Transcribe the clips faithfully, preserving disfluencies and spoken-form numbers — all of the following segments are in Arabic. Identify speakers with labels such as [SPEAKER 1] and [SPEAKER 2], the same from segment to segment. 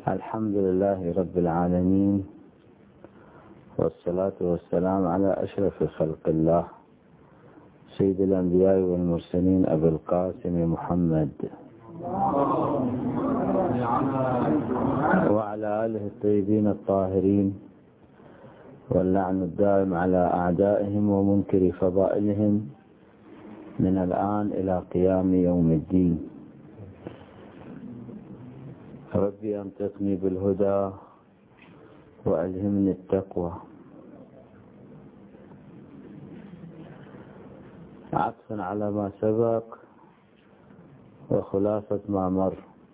[SPEAKER 1] الحمد لله رب العالمين، والصلاة والسلام على أشرف خلق الله سيد الأنبياء والمرسلين أبي القاسم محمد وعلى آله الطيبين الطاهرين، واللعن الدائم على أعدائهم ومنكر فضائلهم من الآن إلى قيام يوم الدين. ربي أنطقني بالهدى وألهمني التقوى. عطفا على ما سبق وخلاصة ما مر،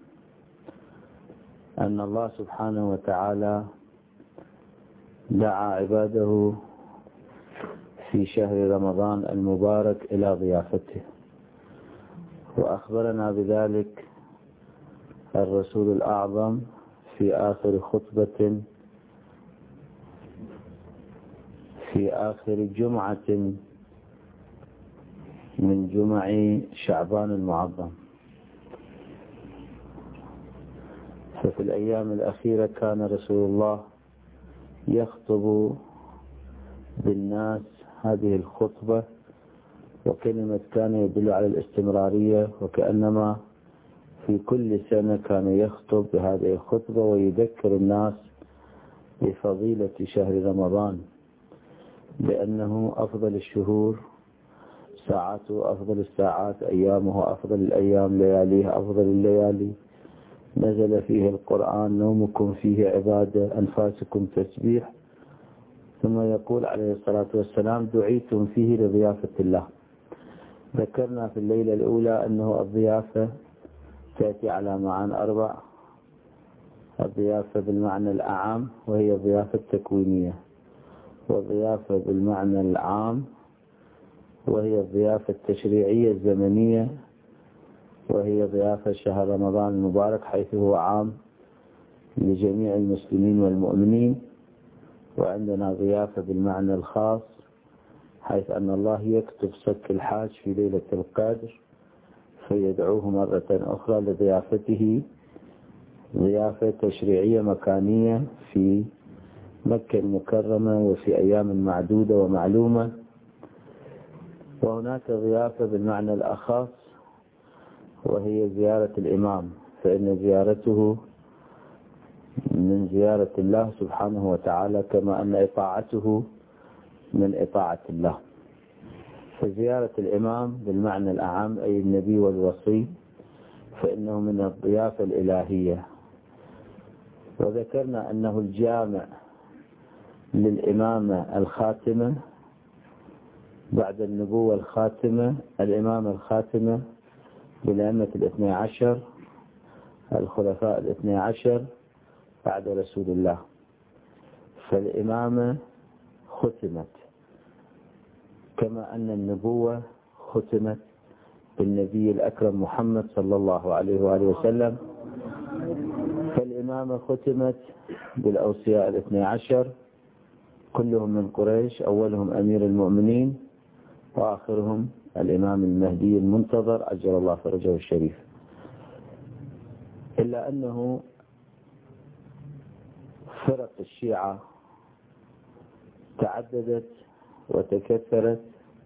[SPEAKER 1] أن الله سبحانه وتعالى دعا عباده في شهر رمضان المبارك إلى ضيافته، وأخبرنا بذلك الرسول الأعظم في آخر خطبة في آخر جمعة من جمع شعبان المعظم. ففي الأيام الأخيرة كان رسول الله يخطب بالناس هذه الخطبة، وكلمة كان يدل على الاستمرارية، وكأنما في كل سنة كان يخطب بهذه الخطبة ويذكر الناس بفضيلة شهر رمضان، لأنه أفضل الشهور، ساعاته أفضل الساعات، أيامه أفضل الأيام، لياليه أفضل الليالي، نزل فيه القرآن، نومكم فيه عبادة، أنفاسكم تسبيح. ثم يقول عليه الصلاة والسلام: دعيتم فيه لضيافة الله. ذكرنا في الليلة الأولى أنه الضيافة تأتي على معاني أربع: الضيافة بالمعنى الأعام وهي الضيافة التكوينية، والضيافة بالمعنى العام وهي الضيافة التشريعية الزمنية، وهي ضيافة شهر رمضان المبارك حيث هو عام لجميع المسلمين والمؤمنين. وعندنا ضيافة بالمعنى الخاص، حيث أن الله يكتب صك الحاج في ليلة القدر فيدعوه مرة أخرى لضيافته، ضيافة تشريعية مكانية في مكة المكرمة وفي أيام معدودة ومعلومة. وهناك ضيافة بالمعنى الأخص وهي زيارة الإمام، فإن زيارته من زيارة الله سبحانه وتعالى، كما أن إطاعته من إطاعة الله. فزيارة الإمام بالمعنى الأعم أي النبي والوصي، فإنه من الضيافة الإلهية. وذكرنا أنه الجامع للإمامة الخاتمة بعد النبوة الخاتمة، الإمامة الخاتمة بالأئمة الاثني عشر، الخلفاء الاثني عشر بعد رسول الله. فالإمامة ختمت كما أن النبوة ختمت بالنبي الأكرم محمد صلى الله عليه وآله وسلم، فالإمامة ختمت بالأوصياء الاثني عشر كلهم من قريش، أولهم أمير المؤمنين وآخرهم الإمام المهدي المنتظر عجل الله فرجه الشريف. إلا أنه فرق الشيعة تعددت وتكثرت،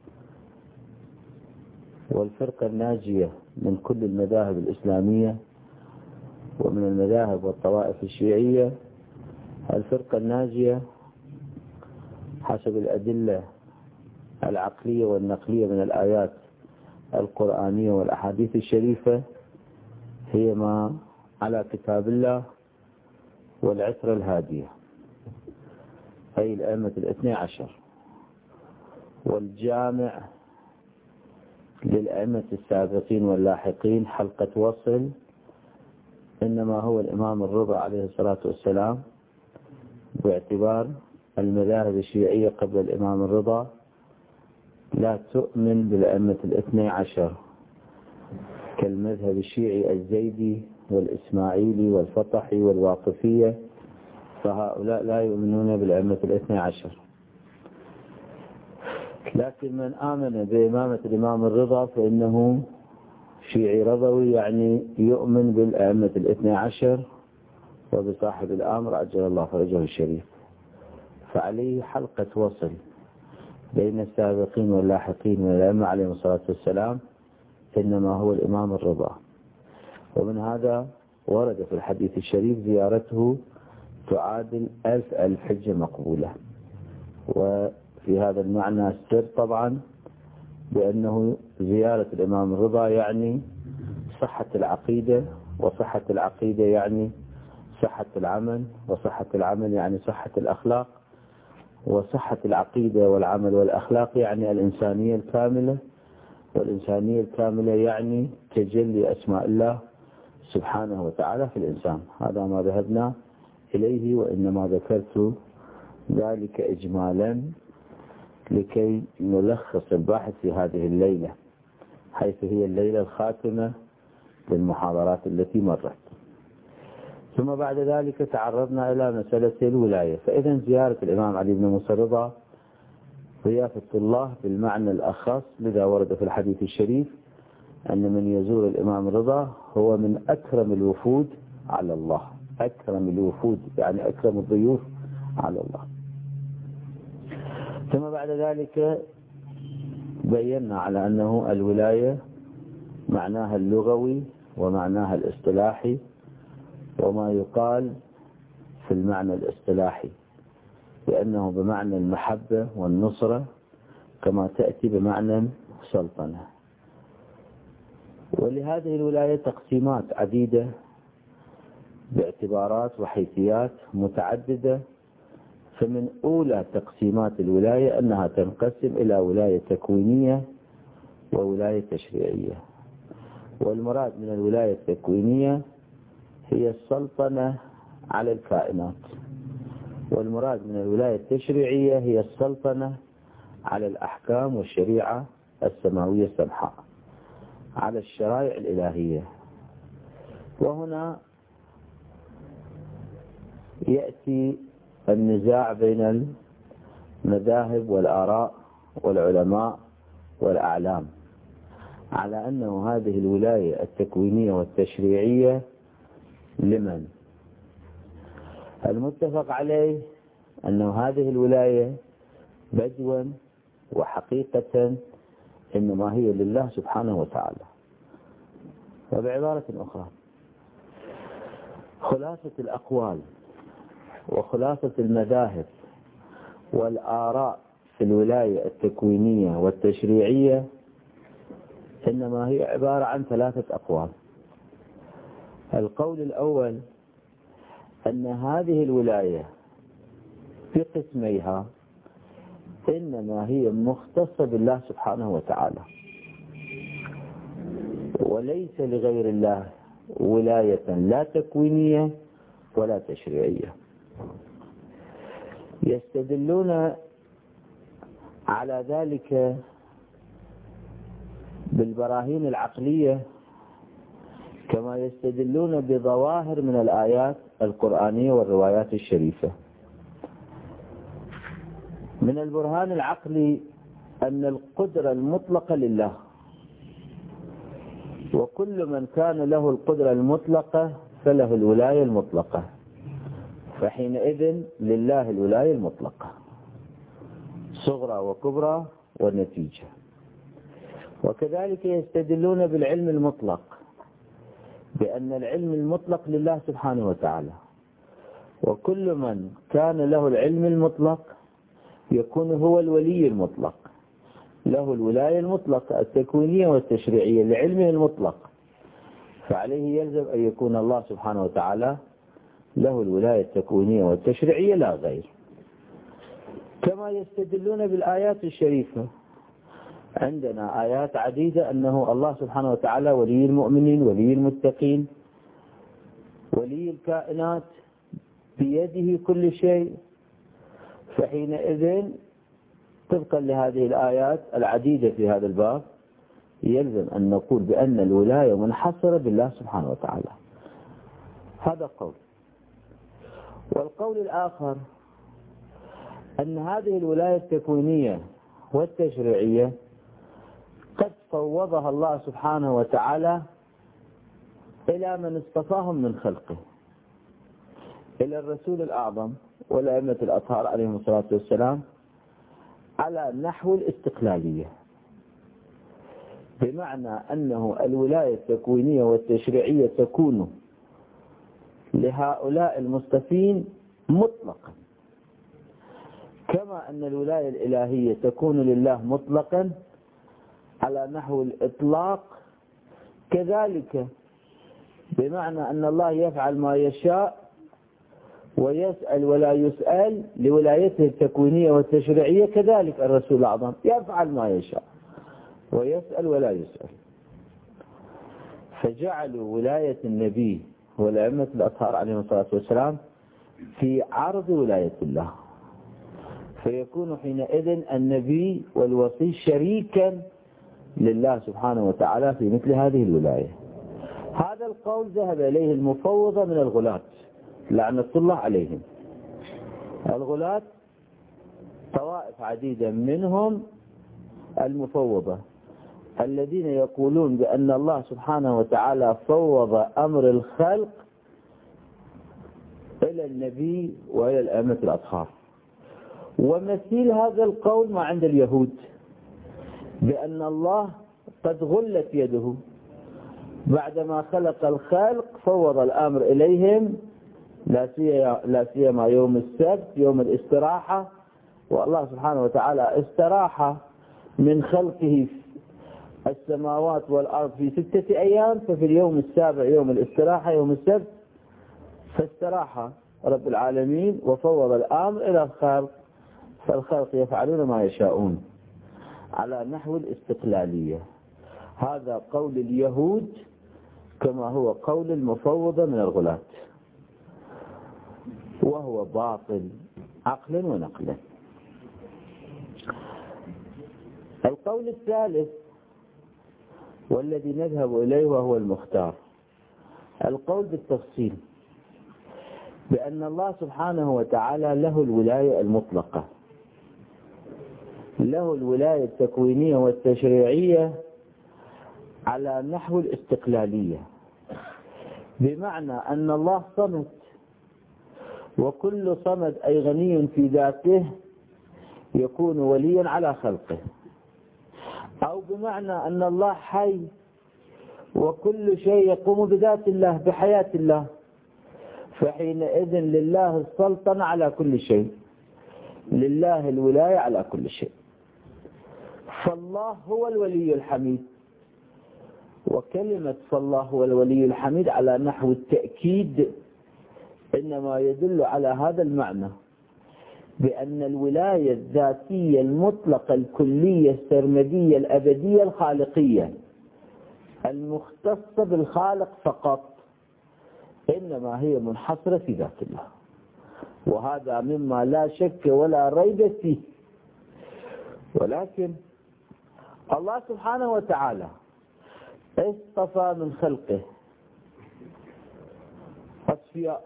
[SPEAKER 1] والفرقة الناجية من كل المذاهب الإسلامية ومن المذاهب والطوائف الشيعية، الفرقة الناجية حسب الأدلة العقلية والنقلية من الآيات القرآنية والأحاديث الشريفة، هي ما على كتاب الله والعترة الهادية، أي الأئمة الاثني عشر. والجامع للأئمة السابقين واللاحقين حلقة وصل إنما هو الإمام الرضا عليه الصلاة والسلام، باعتبار المذاهب الشيعية قبل الإمام الرضا لا تؤمن بالأئمة الاثني عشر، كالمذهب الشيعي الزيدي والإسماعيلي والفطحي والواقفية، فهؤلاء لا يؤمنون بالأئمة الاثني عشر. لكن من آمن بإمامة الإمام الرضا فإنه شيعي رضوي، يعني يؤمن بالأئمة الاثني عشر وبصاحب الأمر عجل الله فرجه الشريف. فعليه حلقة وصل بين السابقين واللاحقين من الأئمة عليهم الصلاة والسلام، إنما هو الإمام الرضا. ومن هذا ورد في الحديث الشريف زيارته تعادل ألف ألف حجة مقبولة. وفي هذا المعنى السر طبعا بأنه زيارة الإمام الرضا يعني صحة العقيدة، وصحة العقيدة يعني صحة العمل، وصحة العمل يعني صحة الأخلاق، وصحة العقيدة والعمل والأخلاق يعني الإنسانية الكاملة، والإنسانية الكاملة يعني تجلي أسماء الله سبحانه وتعالى في الإنسان. هذا ما ذهبنا إليه، وإنما ذكرت ذلك إجمالا لكي نلخص الباحث في هذه الليلة، حيث هي الليلة الخاتمة للمحاضرات التي مرت. ثم بعد ذلك تعرضنا إلى مسألة الولاية. فإذا زيارة الإمام علي بن موسى الرضا ضيافة الله بالمعنى الأخص، لذا ورد في الحديث الشريف أن من يزور الإمام الرضا هو من أكرم الوفود على الله. أكرم الوفود يعني أكرم الضيوف على الله. ثم بعد ذلك بينا على أنه الولاية معناها اللغوي ومعناها الاصطلاحي، وما يقال في المعنى الاصطلاحي لأنه بمعنى المحبة والنصرة، كما تأتي بمعنى سلطنة. ولهذه الولاية تقسيمات عديدة باعتبارات وحيثيات متعددة. فمن أولى تقسيمات الولاية أنها تنقسم إلى ولاية تكوينية وولاية تشريعية. والمراد من الولاية التكوينية هي السلطنة على الكائنات، والمراد من الولاية التشريعية هي السلطنة على الأحكام والشريعة السماوية السمحاء، على الشرائع الإلهية. وهنا يأتي النزاع بين المذاهب والآراء والعلماء والأعلام على أنه هذه الولاية التكوينية والتشريعية لمن؟ المتفق عليه أنه هذه الولاية بدوا وحقيقة إنما هي لله سبحانه وتعالى. وبعبارة أخرى، خلاصة الأقوال وخلاصة المذاهب والآراء في الولاية التكوينية والتشريعية إنما هي عبارة عن ثلاثة أقوال. القول الأول أن هذه الولاية بقسميها إنما هي مختصة بالله سبحانه وتعالى، وليس لغير الله ولاية لا تكوينية ولا تشريعية. يستدلون على ذلك بالبراهين العقلية، كما يستدلون بظواهر من الآيات القرآنية والروايات الشريفة. من البرهان العقلي أن القدرة المطلقة لله، وكل من كان له القدرة المطلقة فله الولاية المطلقة، فحينئذ لله الولاية المطلقة صغرى وكبرى والنتيجة. وكذلك يستدلون بالعلم المطلق، بأن العلم المطلق لله سبحانه وتعالى، وكل من كان له العلم المطلق يكون هو الولي المطلق، له الولاية المطلقة التكوينية والتشريعية لعلمه المطلق، فعليه يلزم أن يكون الله سبحانه وتعالى له الولاية التكوينية والتشريعية لا غير. كما يستدلون بالآيات الشريفة، عندنا آيات عديدة أنه الله سبحانه وتعالى ولي المؤمنين، ولي المتقين، ولي الكائنات، بيده كل شيء. فحينئذ طبقا لهذه الآيات العديدة في هذا الباب يلزم أن نقول بأن الولاية منحصرة بالله سبحانه وتعالى. هذا قول. والقول الآخر أن هذه الولاية التكوينية والتشريعية قد فوضها الله سبحانه وتعالى إلى من اصطفاهم من خلقه، إلى الرسول الأعظم والأئمة الأطهار عليهم الصلاة والسلام على نحو الاستقلالية، بمعنى أنه الولاية التكوينية والتشريعية تكون لهؤلاء المصطفين مطلقا، كما أن الولاية الإلهية تكون لله مطلقا على نحو الإطلاق، كذلك بمعنى أن الله يفعل ما يشاء ويسأل ولا يسأل لولايته التكوينية والتشريعية، كذلك الرسول الأعظم يفعل ما يشاء ويسأل ولا يسأل. فجعلوا ولاية النبي والأئمة الأطهار عليهم الصلاة والسلام في عرض ولاية الله، فيكون حينئذ النبي والوصي شريكا لله سبحانه وتعالى في مثل هذه الولاية. هذا القول ذهب إليه المفوضة من الغلاة لعنة الله عليهم. الغلاة طوائف عديدة، منهم المفوضة الذين يقولون بأن الله سبحانه وتعالى فوض أمر الخلق إلى النبي وإلى الأئمة الأطهار. ومثيل هذا القول ما عند اليهود، بأن الله قد غلت يده بعدما خلق الخلق، فوض الأمر إليهم، لا سيما يوم السبت يوم الاستراحة، والله سبحانه وتعالى استراح من خلقه السماوات والأرض في ستة أيام، ففي اليوم السابع يوم الاستراحة يوم السبت، فاستراح رب العالمين وفوض الأمر إلى الخلق، فالخلق يفعلون ما يشاءون على نحو الاستقلالية. هذا قول اليهود كما هو قول المفوضة من الغلاة، وهو باطل عقلا ونقلا. القول الثالث والذي نذهب إليه وهو المختار، القول بالتفصيل بأن الله سبحانه وتعالى له الولاية المطلقة، له الولاية التكوينية والتشريعية على نحو الاستقلالية، بمعنى أن الله صمد، وكل صمد أي غني في ذاته يكون وليا على خلقه، أو بمعنى أن الله حي وكل شيء يقوم بذات الله بحياة الله، فحينئذ لله السلطنة على كل شيء، لله الولاية على كل شيء. فالله هو الولي الحميد، وكلمة فالله هو الولي الحميد على نحو التأكيد إنما يدل على هذا المعنى، بأن الولاية الذاتية المطلقة الكلية السرمدية الأبدية الخالقية المختصة بالخالق فقط، إنما هي منحصرة في ذات الله، وهذا مما لا شك ولا ريب فيه. ولكن الله سبحانه وتعالى اصطفى من خلقه أصفياء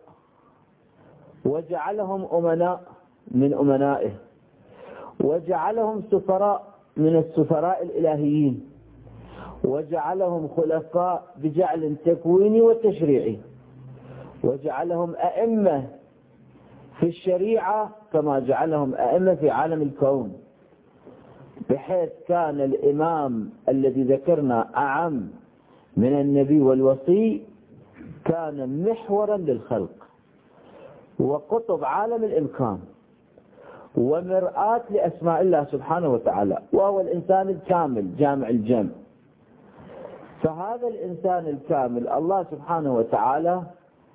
[SPEAKER 1] وجعلهم أمناء من أمنائه، وجعلهم سفراء من السفراء الإلهيين، وجعلهم خلفاء بجعل تكويني وتشريعي، وجعلهم أئمة في الشريعة كما جعلهم أئمة في عالم الكون، بحيث كان الإمام الذي ذكرنا أعم من النبي والوصي، كان محورا للخلق وقطب عالم الإمكان ومرآة لأسماء الله سبحانه وتعالى، وهو الإنسان الكامل جامع الجمع. فهذا الإنسان الكامل الله سبحانه وتعالى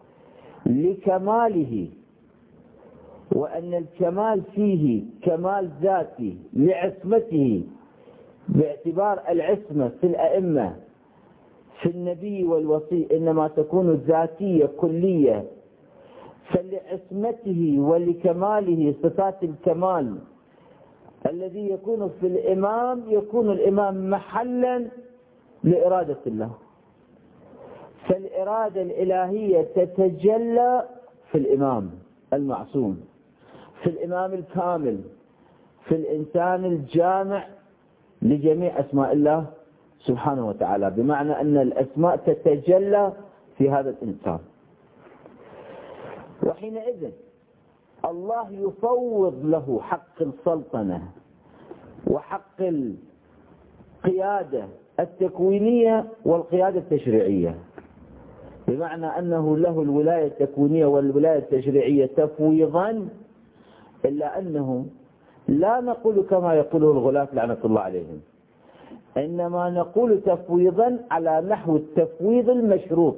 [SPEAKER 1] لكماله، وأن الكمال فيه كمال ذاتي لعصمته، باعتبار العصمة في الأئمة في النبي والوصي إنما تكون ذاتية كلية، فلعصمته ولكماله صفات الكمال الذي يكون في الإمام، يكون الإمام محلا لإرادة الله، فالإرادة الإلهية تتجلى في الإمام المعصوم، في الإمام الكامل، في الإنسان الجامع لجميع أسماء الله سبحانه وتعالى، بمعنى أن الأسماء تتجلى في هذا الإنسان. وحينئذ الله يفوض له حق السلطنة وحق القيادة التكوينية والقيادة التشريعية، بمعنى أنه له الولاية التكوينية والولاية التشريعية تفويضا، إلا أنه لا نقول كما يقوله الغلاة لعنة الله عليهم، إنما نقول تفويضا على نحو التفويض المشروط.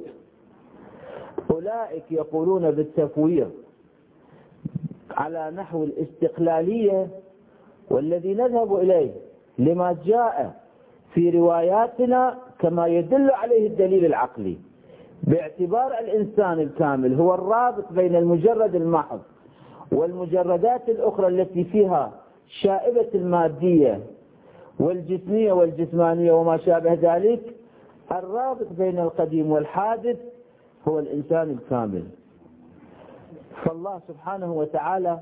[SPEAKER 1] أولئك يقولون بالتفويض على نحو الاستقلالية، والذي نذهب إليه لما جاء في رواياتنا كما يدل عليه الدليل العقلي، باعتبار الإنسان الكامل هو الرابط بين المجرد المحض والمجردات الأخرى التي فيها شائبة المادية والجسمية والجسمانية وما شابه ذلك. الرابط بين القديم والحادث هو الإنسان الكامل. فالله سبحانه وتعالى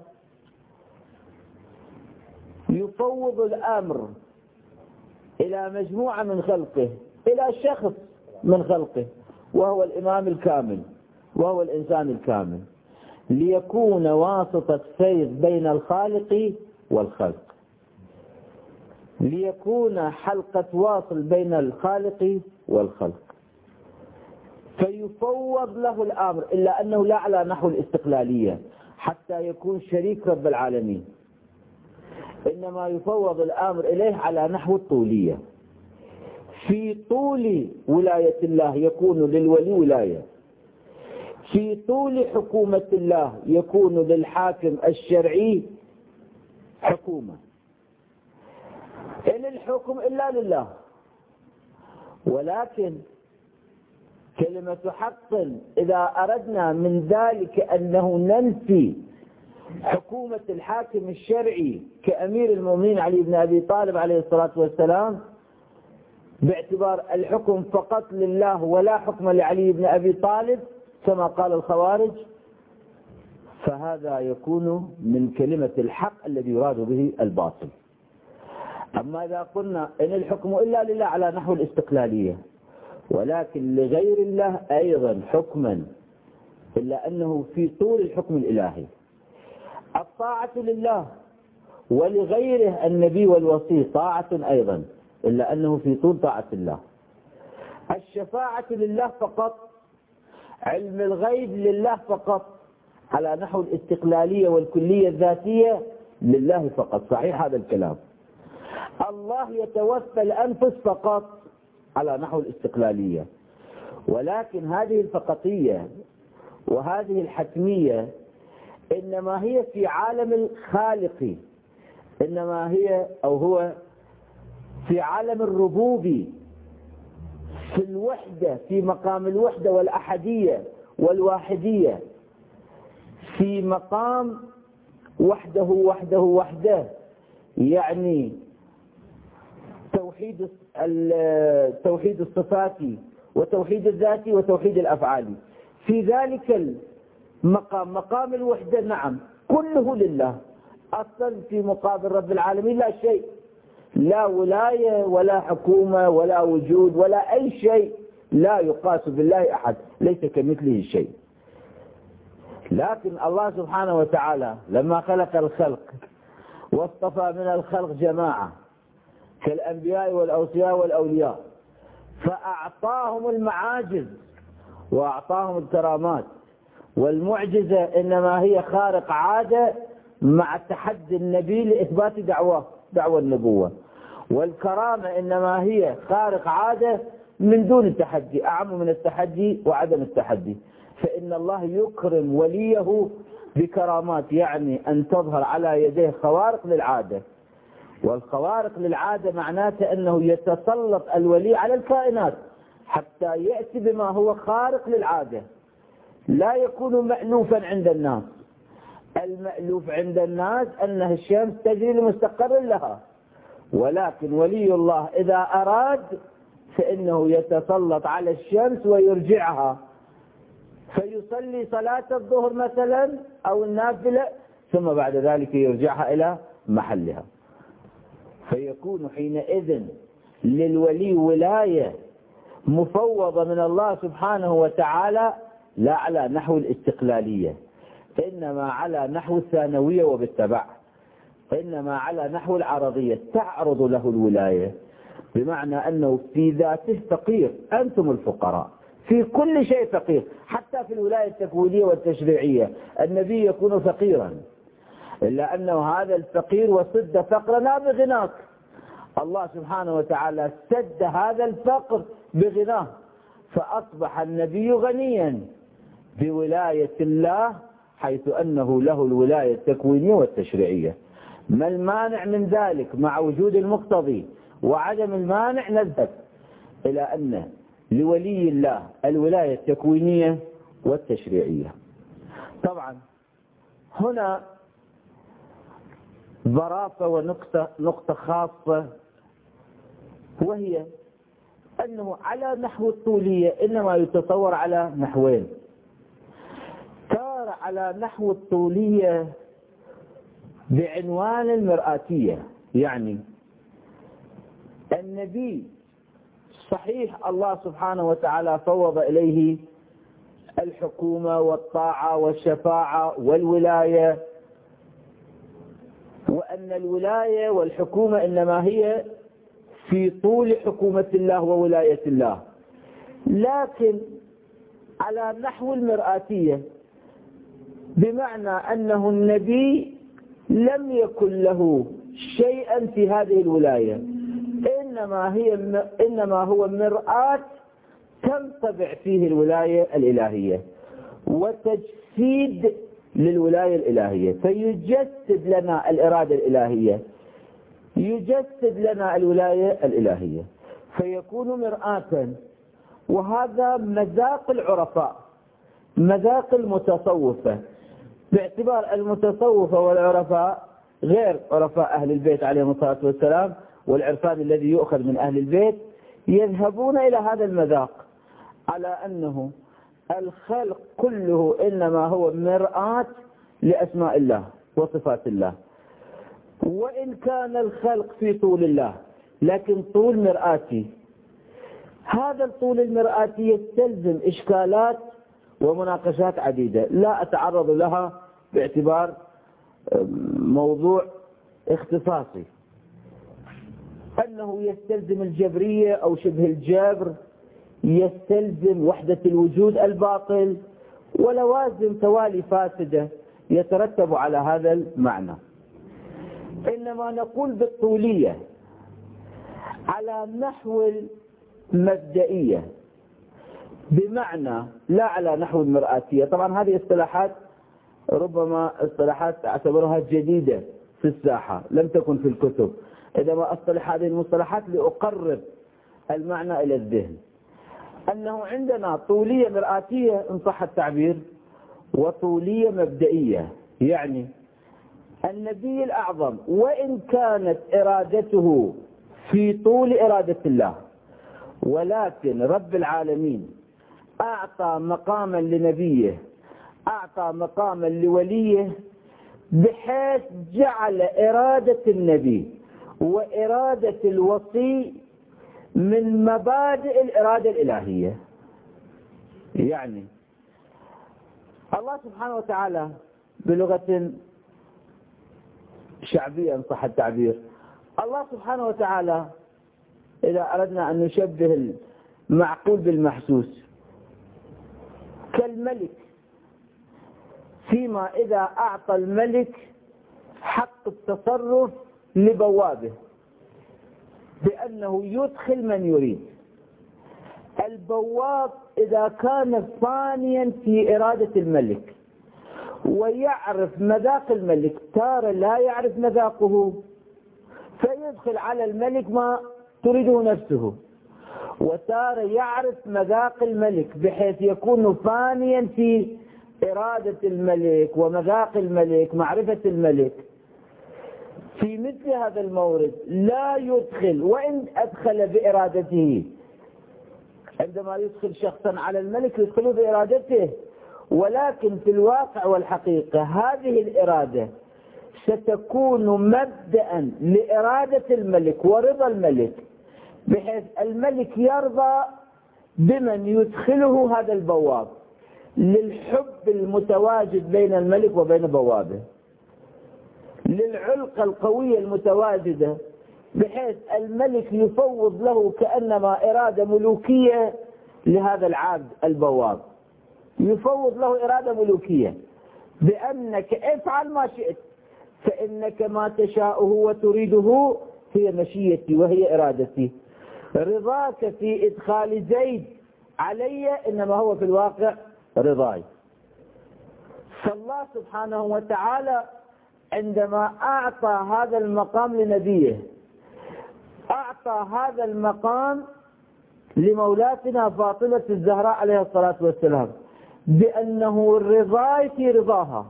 [SPEAKER 1] يفوض الأمر إلى مجموعة من خلقه، إلى شخص من خلقه، وهو الإمام الكامل وهو الإنسان الكامل، ليكون واسطة فيض بين الخالق والخلق، ليكون حلقة واصل بين الخالق والخلق، فيفوض له الأمر، إلا أنه لا على نحو الاستقلالية حتى يكون شريك رب العالمين، إنما يفوض الأمر إليه على نحو الطولية. في طول ولاية الله يكون للولي ولاية، في طول حكومة الله يكون للحاكم الشرعي حكومة، إن الحكم إلا لله. ولكن كلمة حق إذا أردنا من ذلك أنه ننفي حكومة الحاكم الشرعي كأمير المؤمنين علي بن أبي طالب عليه الصلاة والسلام، باعتبار الحكم فقط لله ولا حكم لعلي بن أبي طالب كما قال الخوارج، فهذا يكون من كلمة الحق الذي يراد به الباطل. أما إذا قلنا إن الحكم إلا لله على نحو الاستقلالية، ولكن لغير الله أيضا حكما، إلا أنه في طول الحكم الإلهي. الطاعة لله ولغيره النبي والوصي طاعة أيضا، إلا أنه في طول طاعة الله. الشفاعة لله فقط، علم الغيب لله فقط، على نحو الاستقلالية والكلية الذاتية لله فقط. صحيح هذا الكلام. الله يتوفى الأنفس فقط على نحو الاستقلالية، ولكن هذه الفقطية وهذه الحتمية إنما هي في عالم الخالق، إنما هي أو هو في عالم الربوبي، في الوحدة، في مقام الوحدة والأحدية والواحدية، في مقام وحده وحده وحده، يعني توحيد توحيد الصفات وتوحيد الذات وتوحيد الأفعال. في ذلك المقام مقام الوحدة نعم كله لله، أصلا في مقابل رب العالمين لا شيء، لا ولاية ولا حكومة ولا وجود ولا أي شيء، لا يقاس بالله أحد، ليس كمثله شيء. لكن الله سبحانه وتعالى لما خلق الخلق واصطفى من الخلق جماعة كالأنبياء والأوصياء والأولياء، فأعطاهم المعاجز وأعطاهم الكرامات، والمعجزة إنما هي خارق عادة مع تحدي النبي لإثبات دعوة دعوة النبوة، والكرامة إنما هي خارق عادة من دون التحدي، أعم من التحدي وعدم التحدي. فإن الله يكرم وليه بكرامات، يعني أن تظهر على يديه خوارق للعادة، والخوارق للعادة معناته أنه يتسلط الولي على الكائنات حتى يأتي بما هو خارق للعادة، لا يكون مألوفا عند الناس. المألوف عند الناس أنه الشمس تجري لمستقر لها، ولكن ولي الله إذا أراد فإنه يتسلط على الشمس ويرجعها، فيصلي صلاة الظهر مثلا أو النافلة ثم بعد ذلك يرجعها إلى محلها، فيكون حينئذ للولي ولاية مفوضة من الله سبحانه وتعالى لا على نحو الاستقلالية، إنما على نحو الثانوية وبالتبع إنما على نحو العرضية، تعرض له الولاية، بمعنى أنه في ذاته فقير، أنتم الفقراء في كل شيء فقير، حتى في الولاية التكوينية والتشريعية النبي يكون فقيرا، إلا أنه هذا الفقير وسد فقرنا بغناك. الله سبحانه وتعالى سد هذا الفقر بغناه، فأصبح النبي غنيا بولاية الله، حيث أنه له الولاية التكوينية والتشريعية. ما المانع من ذلك؟ مع وجود المقتضي وعدم المانع نذهب إلى أن لولي الله الولاية التكوينية والتشريعية. طبعا هنا ظرافة ونقطة نقطة خاصة، وهي أنه على نحو الطولية إنما يتصور على نحوين. تارة على نحو الطولية بعنوان المرآتية، يعني النبي صحيح الله سبحانه وتعالى فوض إليه الحكومة والطاعة والشفاعة والولاية، وأن الولاية والحكومة إنما هي في طول حكومة الله وولاية الله، لكن على نحو المرآتية، بمعنى أنه النبي لم يكن له شيئا في هذه الولاية، إنما هي إنما هو مرآة تنطبع فيه الولاية الإلهية وتجسيد للولاية الإلهية، فيجسد لنا الإرادة الإلهية، يجسد لنا الولاية الإلهية، فيكون مرآة. وهذا مذاق العرفاء، مذاق المتصوفة، باعتبار المتصوفة والعرفاء غير عرفاء أهل البيت عليهم الصلاة والسلام، والعرفان الذي يؤخذ من أهل البيت يذهبون إلى هذا المذاق، على أنه الخلق كله إنما هو مرآة لأسماء الله وصفات الله، وإن كان الخلق في طول الله لكن طول مرآتي. هذا الطول المرآتي يستلزم إشكالات ومناقشات عديدة لا أتعرض لها باعتبار موضوع اختصاصي، أنه يستلزم الجبرية أو شبه الجبر، يستلزم وحدة الوجود الباطل، ولوازم توالي فاسدة يترتب على هذا المعنى. إنما نقول بالطولية على نحو المبدئية، بمعنى لا على نحو المرآتية. طبعا هذه اصطلاحات ربما اصطلاحات اعتبرها جديدة في الساحة، لم تكن في الكتب، إنما أصطلح هذه المصطلحات لأقرب المعنى إلى الذهن، أنه عندنا طولية مرآتية إن صح التعبير، وطولية مبدئية، يعني النبي الأعظم وإن كانت إرادته في طول إرادة الله، ولكن رب العالمين أعطى مقاما لنبيه، أعطى مقاما لوليه، بحيث جعل إرادة النبي وإرادة الوصي من مبادئ الإرادة الإلهية. يعني الله سبحانه وتعالى بلغة شعبية إن صح التعبير، الله سبحانه وتعالى إذا أردنا أن نشبه المعقول بالمحسوس كالملك، فيما إذا أعطى الملك حق التصرف لبوابه بأنه يدخل من يريد. البواب إذا كان فانيا في إرادة الملك ويعرف مذاق الملك، تارة لا يعرف مذاقه فيدخل على الملك ما تريده نفسه، وتارة يعرف مذاق الملك بحيث يكون فانيا في إرادة الملك ومذاق الملك، معرفة الملك. في مثل هذا المورد لا يدخل، وإن أدخل بإرادته، عندما يدخل شخصا على الملك يدخله بإرادته، ولكن في الواقع والحقيقة هذه الإرادة ستكون مبدأ لإرادة الملك ورضا الملك، بحيث الملك يرضى بمن يدخله هذا البواب، للحب المتواجد بين الملك وبين بوابه، للعلقة القوية المتواجدة، بحيث الملك يفوض له كأنما إرادة ملوكية لهذا العبد البواب، يفوض له إرادة ملوكية بأنك افعل ما شئت، فإنك ما تشاءه وتريده هي مشيتي وهي إرادتي. رضاك في إدخال زيد علي إنما هو في الواقع رضاي. فالله سبحانه وتعالى عندما أعطى هذا المقام لنبيه، أعطى هذا المقام لمولاتنا فاطمة الزهراء عليه الصلاة والسلام، بأنه رضاي في رضاها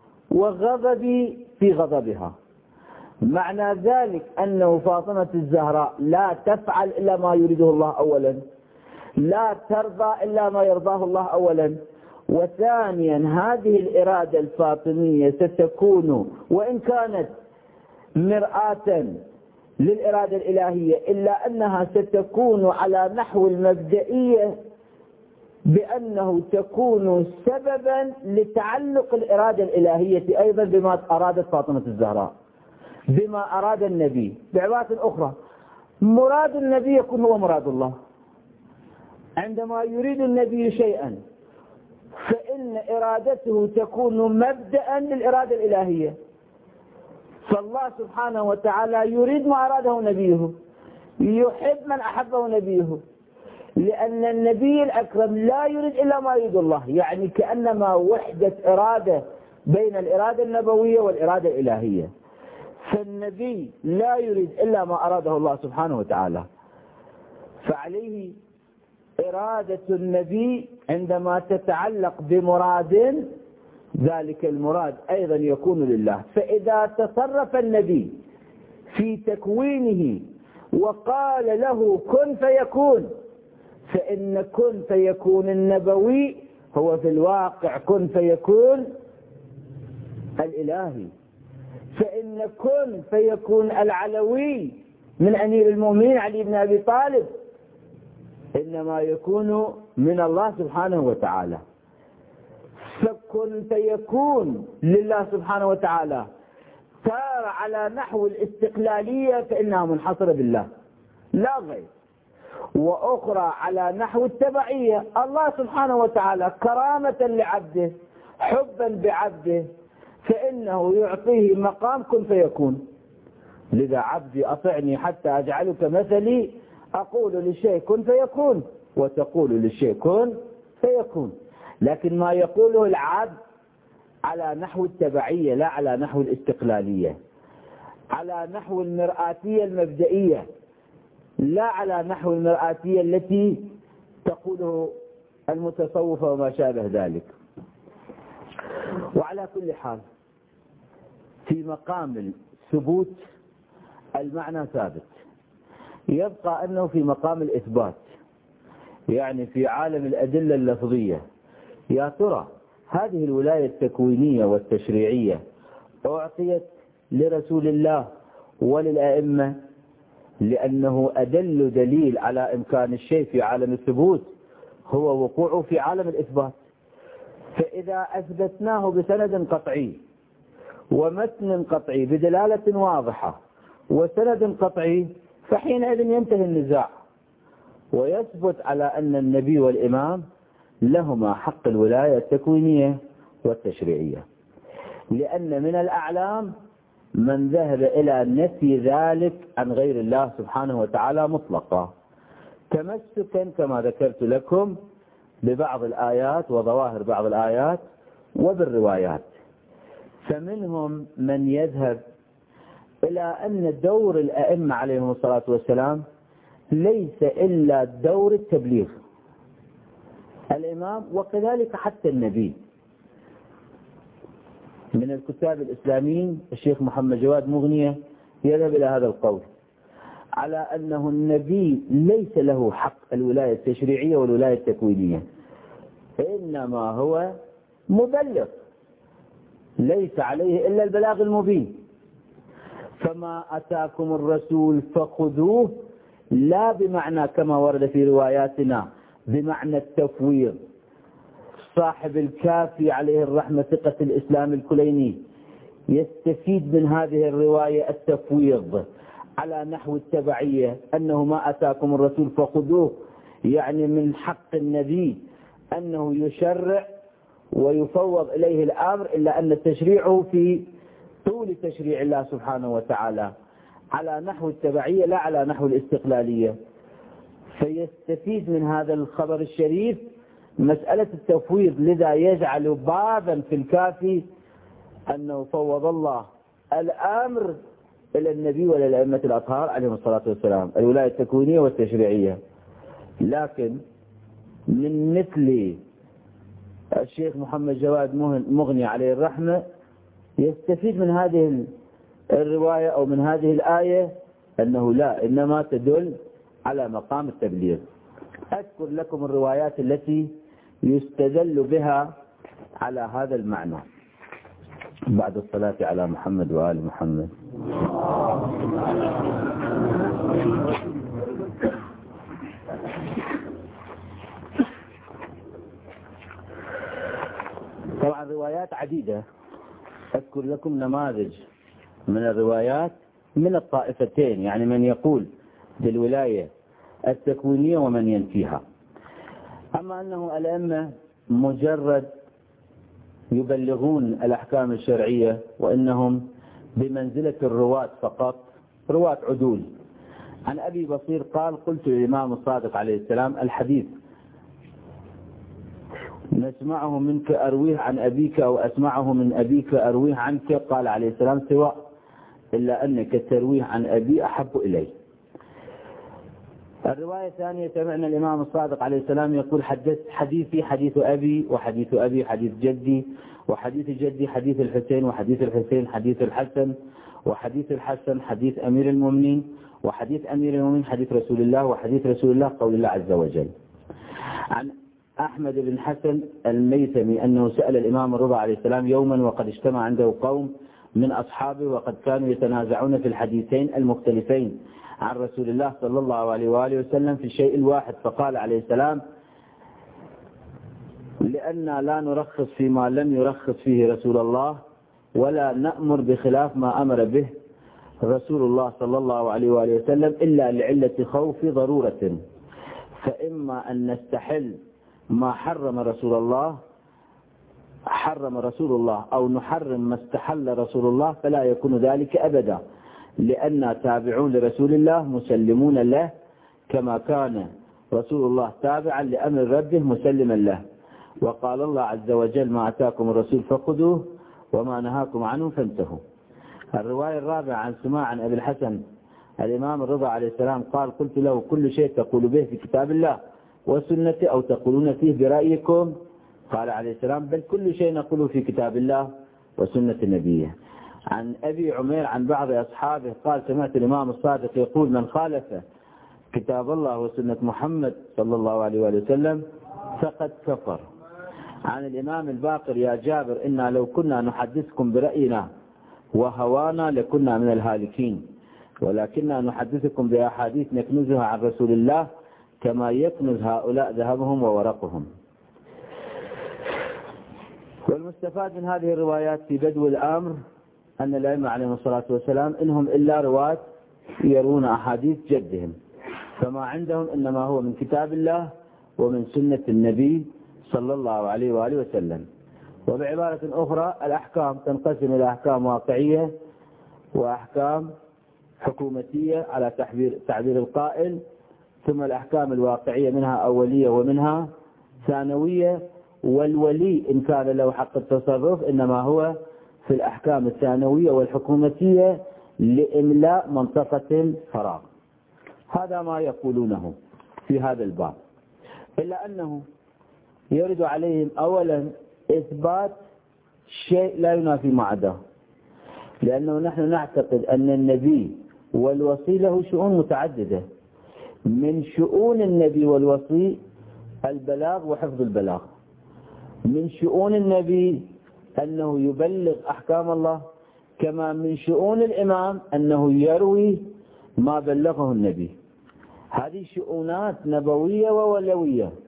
[SPEAKER 1] وغضبي في غضبها. معنى ذلك أنه فاطمة الزهراء لا تفعل إلا ما يريده الله أولا، لا ترضى إلا ما يرضاه الله أولا، وثانيا هذه الإرادة الفاطمية ستكون وإن كانت مرآة للإرادة الإلهية إلا أنها ستكون على نحو المبدئية، بأنه تكون سببا لتعلق الإرادة الإلهية أيضا بما أرادت فاطمة الزهراء، بما أراد النبي. بعبارة أخرى، مراد النبي يكون هو مراد الله. عندما يريد النبي شيئا فإن إرادته تكون مبدأ للإرادة الإلهية. فالله سبحانه وتعالى يريد ما أراده نبيه، يحب من أحبه نبيه، لأن النبي الأكرم لا يريد إلا ما يريد الله. يعني كأنما وحدة إرادة بين الإرادة النبوية والإرادة الإلهية. فالنبي لا يريد إلا ما أراده الله سبحانه وتعالى، فعليه إرادة النبي عندما تتعلق بمراد ذلك المراد أيضا يكون لله. فإذا تصرف النبي في تكوينه وقال له كن فيكون، فإن كن فيكون النبوي هو في الواقع كن فيكون الإلهي. فإن كن فيكون العلوي من أمير المؤمنين علي بن أبي طالب إنما يكون من الله سبحانه وتعالى. فكن فيكون لله سبحانه وتعالى تارة على نحو الاستقلالية فإنها منحصرة بالله لا غير، وأخرى على نحو التبعية. الله سبحانه وتعالى كرامة لعبده حبا بعبده فإنه يعطيه مقام كن فيكون. لذا عبدي أطعني حتى أجعلك مثلي، أقول للشيء كن فيكون وتقول للشيء كن فيكون. لكن ما يقوله العبد على نحو التبعية لا على نحو الاستقلالية، على نحو المرآتية المبدئية لا على نحو المرآتية التي تقوله المتصوفة وما شابه ذلك. وعلى كل حال في مقام الثبوت المعنى ثابت، يبقى أنه في مقام الإثبات، يعني في عالم الأدلة اللفظية. يا ترى هذه الولاية التكوينية والتشريعية أعطيت لرسول الله وللأئمة لأنه أدل دليل على إمكان الشيء في عالم الثبوت هو وقوعه في عالم الإثبات. فإذا أثبتناه بسند قطعي ومتن قطعي بدلالة واضحة وسند قطعي فحينئذ ينتهي النزاع ويثبت على أن النبي والإمام لهما حق الولاية التكوينية والتشريعية. لأن من الأعلام من ذهب إلى نفي ذلك عن غير الله سبحانه وتعالى مطلقا، تمسكا كما ذكرت لكم ببعض الآيات وظواهر بعض الآيات وبالروايات. فمنهم من يذهب إلى أن دور الأئمة عليهم الصلاة والسلام ليس إلا دور التبليغ، الإمام وكذلك حتى النبي. من الكتاب الإسلاميين الشيخ محمد جواد مغنية يذهب إلى هذا القول على أنه النبي ليس له حق الولاية التشريعية والولاية التكوينية، إنما هو مبلغ ليس عليه إلا البلاغ المبين. فما أتاكم الرسول فخذوه لا بمعنى كما ورد في رواياتنا بمعنى التفويض، صاحب الكافي عليه الرحمة ثقة الإسلام الكليني يستفيد من هذه الرواية التفويض على نحو التبعية، أنه ما أتاكم الرسول فخذوه، يعني من حق النبي أنه يشرع ويفوض إليه الأمر، إلا أن تشريعه في طول تشريع الله سبحانه وتعالى على نحو التبعية لا على نحو الاستقلالية. فيستفيد من هذا الخبر الشريف مسألة التفويض، لذا يجعل بابا في الكافي أنه فوض الله الأمر إلى النبي وإلى الأئمة الأطهار عليهم الصلاة والسلام، الولاية التكوينية والتشريعية. لكن من مثل الشيخ محمد جواد مغني عليه الرحمة يستفيد من هذه الرواية أو من هذه الآية أنه لا، إنما تدل على مقام التبليغ. أذكر لكم الروايات التي يستدل بها على هذا المعنى بعد الصلاة على محمد وآل محمد. طبعا روايات عديدة، أذكر لكم نماذج من الروايات من الطائفتين، يعني من يقول بالولاية التكوينية ومن ينفيها. أما أنه الأئمة مجرد يبلغون الأحكام الشرعية وإنهم بمنزلة الرواة فقط، رواة عدول. عن أبي بصير قال: قلت للإمام الصادق عليه السلام: الحديث نسمعه منك أرويه عن أبيك أو أسمعه من أبيك أرويه عنك؟ قال عليه السلام: سواء، إلا أنك ترويه عن أبي أحب إلي. الرواية الثانية: سمعنا الإمام الصادق عليه السلام يقول: حدث حديثي حديث أبي، وحديث أبي حديث جدي، وحديث جدي حديث الحسين، وحديث الحسين حديث الحسن، وحديث الحسن حديث أمير المؤمنين، وحديث أمير المؤمنين حديث رسول الله، وحديث رسول الله قول الله عز وجل. عن أحمد بن حسن الميثمي أنه سأل الإمام الرضا عليه السلام يوما وقد اجتمع عنده قوم من أصحابه وقد كانوا يتنازعون في الحديثين المختلفين عن رسول الله صلى الله عليه وآله وسلم في الشيء الواحد، فقال عليه السلام: لأننا لا نرخص فيما لم يرخص فيه رسول الله، ولا نأمر بخلاف ما أمر به رسول الله صلى الله عليه وآله وسلم، إلا لعلة خوف ضرورة، فإما أن نستحل ما حرم رسول الله حرم رسول الله أو نحرم ما استحل رسول الله، فلا يكون ذلك أبدا، لأننا تابعون لرسول الله مسلمون له، كما كان رسول الله تابعا لأمر ربه مسلما له. وقال الله عز وجل: ما أتاكم الرسول فخذوه وما نهاكم عنه فانتهوا. الرواية الرابعة عن سماع عن أبي الحسن الإمام الرضا عليه السلام قال: قلت له: كل شيء تقول به في كتاب الله والسنة أو تقولون فيه برأيكم؟ قال عليه السلام: بل كل شيء نقوله في كتاب الله وسنة نبيه. عن أبي عمير عن بعض أصحابه قال: سمعت الإمام الصادق يقول: من خالف كتاب الله وسنة محمد صلى الله عليه وآله وسلم فقد كفر. عن الإمام الباقر: يا جابر، إنا لو كنا نحدثكم برأينا وهوانا لكنا من الهالكين، ولكننا نحدثكم بأحاديث نكنزها عن رسول الله كما يكنز هؤلاء ذهبهم وورقهم. والمستفاد من هذه الروايات في بدو الأمر أن الأئمة عليهم الصلاة والسلام إنهم إلا رواة يرون أحاديث جدهم، فما عندهم إنما هو من كتاب الله ومن سنة النبي صلى الله عليه وآله وسلم. وبعبارة أخرى: الأحكام تنقسم إلى أحكام واقعية وأحكام حكومتية على تعبير تعبير القائل، ثم الأحكام الواقعية منها أولية ومنها ثانوية، والولي إن كان له حق التصرف إنما هو في الأحكام الثانوية والحكومتية لإملاء منطقة الفراغ. هذا ما يقولونه في هذا الباب، إلا أنه يرد عليهم أولا إثبات شيء لا ينافي ما عداه، لأنه نحن نعتقد أن النبي والوصي له شؤون متعددة. من شؤون النبي والوصي البلاغ وحفظ البلاغ، من شؤون النبي أنه يبلغ أحكام الله، كما من شؤون الإمام أنه يروي ما بلغه النبي. هذه شؤونات نبوية وولوية،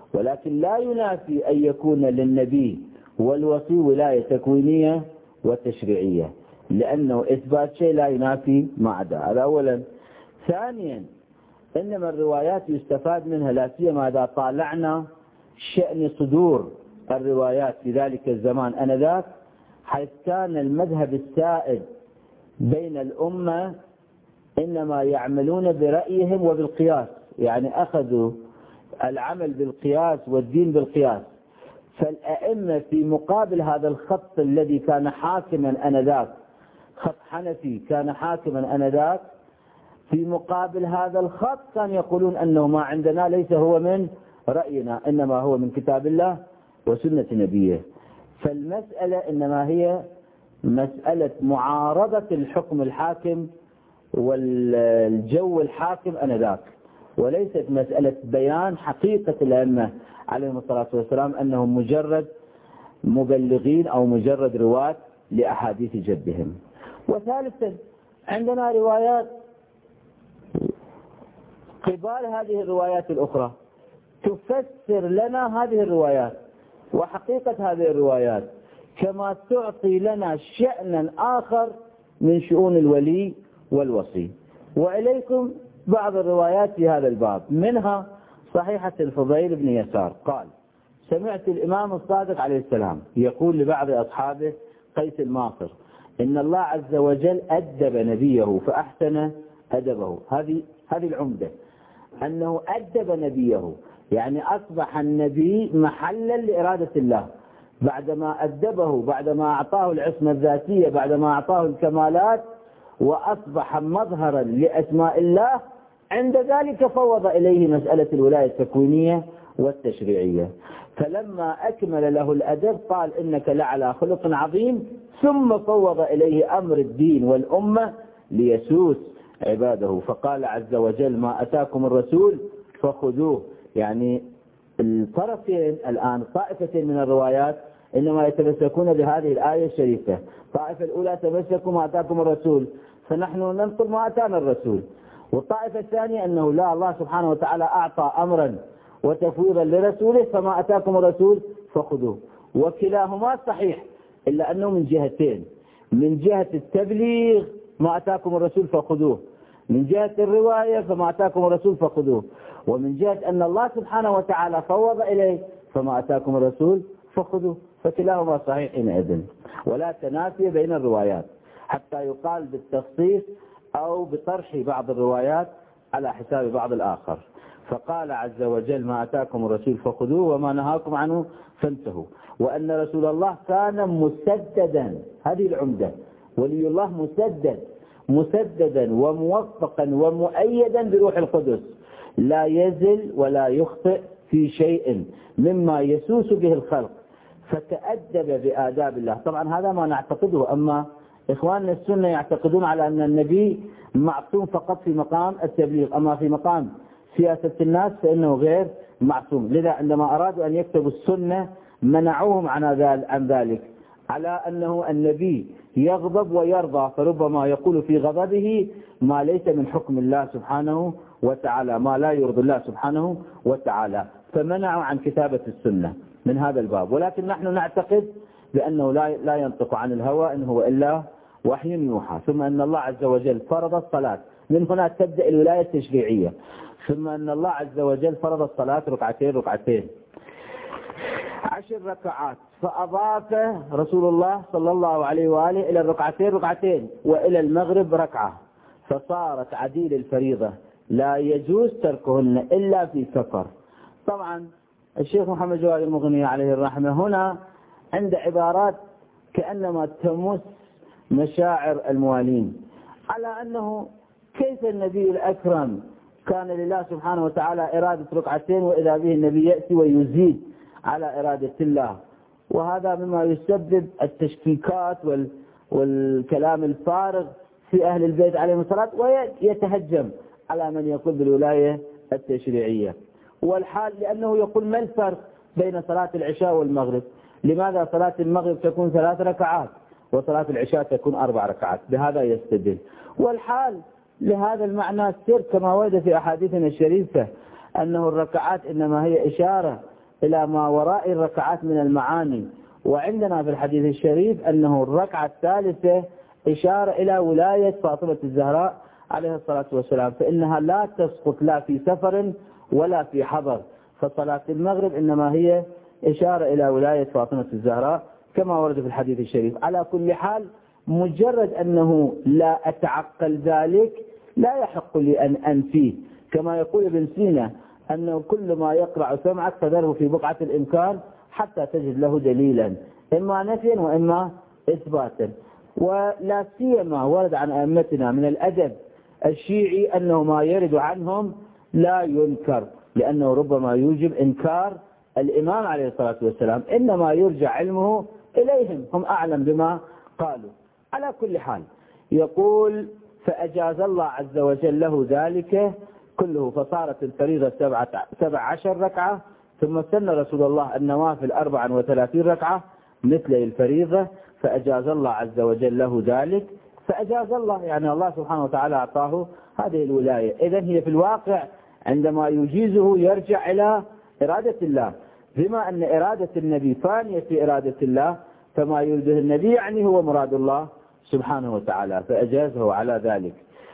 [SPEAKER 1] ولكن لا ينافي أن يكون للنبي والوصي ولاية تكوينية وتشريعية، لأنه إثبات شيء لا ينافي ما عدا. هذا أولا. ثانيا، إنما الروايات يستفاد منها لا سيما إذا طالعنا شأن صدور الروايات في ذلك الزمان أنذاك، حيث كان المذهب السائد بين الأمة إنما يعملون برأيهم وبالقياس، يعني أخذوا العمل بالقياس والدين بالقياس. فالأئمة في مقابل هذا الخط الذي كان حاكما أنذاك، خط حنفي كان حاكما أنذاك، في مقابل هذا الخط كان يقولون أنه ما عندنا ليس هو من رأينا، إنما هو من كتاب الله وسنة نبيه. فالمسألة إنما هي مسألة معارضة الحكم الحاكم والجو الحاكم أنذاك، وليست مسألة بيان حقيقة الأئمة عليهم الصلاة والسلام أنهم مجرد مبلغين أو مجرد رواة لأحاديث جدهم. وثالثا، عندنا روايات قبال هذه الروايات الأخرى تفسر لنا هذه الروايات وحقيقة هذه الروايات، كما تعطي لنا شأنا آخر من شؤون الولي والوصي. وإليكم بعض الروايات في هذا الباب، منها صحيحة الفضيل بن يسار قال: سمعت الإمام الصادق عليه السلام يقول لبعض أصحابه قيس الماصر: إن الله عز وجل أدب نبيه فأحسن أدبه. هذه هذه العمدة، أنه أدب نبيه، يعني أصبح النبي محلا لإرادة الله بعدما أدبه، بعدما أعطاه العصمة الذاتية، بعدما أعطاه الكمالات، وأصبح مظهرا لأسماء الله. عند ذلك فوض إليه مسألة الولاية التكوينية والتشريعية. فلما أكمل له الأدب قال: إنك لعلى خلق عظيم، ثم فوض إليه أمر الدين والأمة ليسوس عباده، فقال عز وجل: ما أتاكم الرسول فخذوه. يعني الطرفين الآن، طائفتين من الروايات إنما يتمسكون بهذه الآية الشريفة. الطائفة الأولى تمسكوا ما أتاكم الرسول، فنحن ننقل ما أتانا الرسول. والطائفة الثانية أنه لا، الله سبحانه وتعالى أعطى أمرا وتفويضا لرسوله، فما أتاكم الرسول فخذوه. وكلاهما صحيح، إلا أنه من جهتين: من جهة التبليغ ما أتاكم الرسول فخذوه، من جهة الرواية فما أتاكم الرسول فخذوه، ومن جهة أن الله سبحانه وتعالى فوض إليه فما أتاكم الرسول فخذوه. فكلاهما صحيح حينئذ، ولا تنافي بين الروايات حتى يقال بالتخصيص أو بطرح بعض الروايات على حساب بعض الآخر. فقال عز وجل: ما أتاكم الرسول فخذوه وما نهاكم عنه فانتهوا. وأن رسول الله كان مسددا، هذه العمدة، ولي الله مسدد، مسددا وموفقا ومؤيدا بروح القدس، لا يزل ولا يخطئ في شيء مما يسوس به الخلق، فتأدب بآداب الله. طبعا هذا ما نعتقده، أما إخواننا السنة يعتقدون على أن النبي معصوم فقط في مقام التبليغ، أما في مقام سياسة الناس فإنه غير معصوم. لذا عندما أرادوا أن يكتبوا السنة منعوهم عن ذلك، على أنه النبي يغضب ويرضى، فربما يقول في غضبه ما ليس من حكم الله سبحانه وتعالى، ما لا يرضي الله سبحانه وتعالى، فمنعوا عن كتابة السنة من هذا الباب. ولكن نحن نعتقد بأنه لا لا ينطق عن الهوى، إن هو إلا وحي يوحى. ثم أن الله عز وجل فرض الصلاة، من هنا تبدأ الولاية التشريعية. ثم أن الله عز وجل فرض الصلاة ركعتين ركعتين عشر ركعات، فأضاف رسول الله صلى الله عليه وآله إلى الركعتين ركعتين، وإلى المغرب ركعة، فصارت عديل الفريضة لا يجوز تركهن إلا في سفر. طبعا الشيخ محمد جواد المغني عليه الرحمة هنا عند عبارات كأنما تمس مشاعر الموالين، على أنه كيف النبي الأكرم كان لله سبحانه وتعالى إرادة ركعتين، وإذا به النبي يأتي ويزيد على إرادة الله. وهذا مما يسبب التشكيكات وال والكلام الفارغ في أهل البيت عليهم الصلاة، ويتهجم على من يقول بالولاية التشريعية. والحال لأنه يقول: ما الفرق بين صلاة العشاء والمغرب؟ لماذا صلاة المغرب تكون ثلاث ركعات وصلاة العشاء تكون أربع ركعات؟ بهذا يستدل. والحال لهذا المعنى السر كما ورد في أحاديثنا الشريفة، أنه الركعات إنما هي إشارة إلى ما وراء الركعات من المعاني. وعندنا في الحديث الشريف أنه الركعة الثالثة إشارة إلى ولاية فاطمة الزهراء عليه الصلاة والسلام، فإنها لا تسقط لا في سفر ولا في حضر، فصلاة المغرب إنما هي إشارة إلى ولاية فاطمة الزهراء كما ورد في الحديث الشريف. على كل حال مجرد أنه لا أتعقل ذلك لا يحق لي أن أنفيه، كما يقول ابن سينا أنه كل ما يقرع سمعك فذره في بقعة الإمكان حتى تجد له دليلا، إما نفيا وإما إثباتا. ولا سيما ورد عن أئمتنا من الأدب الشيعي أنه ما يرد عنهم لا ينكر، لأنه ربما يوجب إنكار الإمام عليه الصلاة والسلام، إنما يرجع علمه إليهم، هم أعلم بما قالوا. على كل حال يقول فأجاز الله عز وجل له ذلك كله، فصارت الفريضة سبعة سبع عشر ركعة، ثم سن رسول الله النوافل أربعا وثلاثين ركعة مثل الفريضة، فأجاز الله عز وجل له ذلك. فأجاز الله يعني الله سبحانه وتعالى أعطاه هذه الولاية. إذن هي في الواقع عندما يجيزه يرجع إلى إرادة الله، بما أن إرادة النبي فانية في إرادة الله، فما يريده النبي يعني هو مراد الله سبحانه وتعالى، فأجازه على ذلك.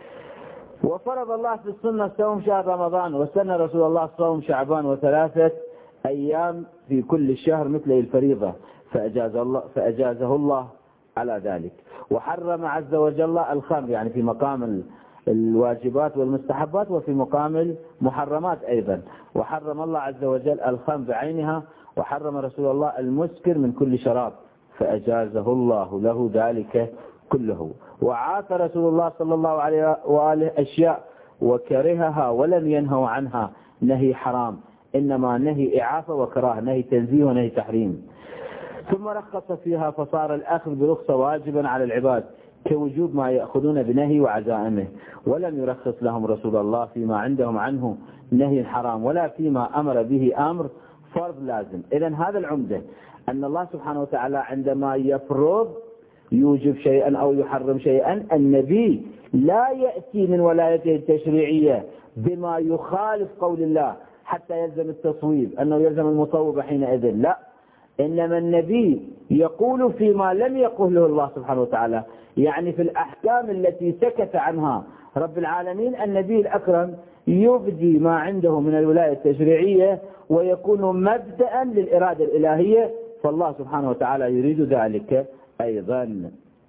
[SPEAKER 1] وفرض الله في السنة صوم شهر رمضان، وسن رسول الله صوم شعبان وثلاثة أيام في كل شهر مثل الفريضة، فأجاز الله فأجازه الله على ذلك. وحرم عز وجل الخمر يعني في مقام الواجبات والمستحبات وفي مقام المحرمات أيضا. وحرم الله عز وجل الخمر بعينها، وحرم رسول الله المسكر من كل شراب، فأجازه الله له ذلك كله. وعاف رسول الله صلى الله عليه وآله أشياء وكرهها ولم ينهوا عنها نهي حرام، إنما نهي إعافة وكراهة، نهي تنزيه ونهي تحريم. ثم رخص فيها فصار الأخذ برخصة واجبا على العباد كوجوب ما يأخذون بنهي وعزائمه، ولم يرخص لهم رسول الله فيما عندهم عنه نهي حرام ولا فيما أمر به أمر فرض لازم. إذن هذا العمدة أن الله سبحانه وتعالى عندما يفرض يوجب شيئا أو يحرم شيئا، النبي لا يأتي من ولايته التشريعية بما يخالف قول الله حتى يلزم التصويب أنه يلزم المصوب حينئذ، لا، إنما النبي يقول فيما لم يقله الله سبحانه وتعالى، يعني في الأحكام التي سكت عنها رب العالمين النبي الأكرم يبدي ما عنده من الولاية التشريعية ويكون مبدأ للإرادة الإلهية، فالله سبحانه وتعالى يريد ذلك أيضا.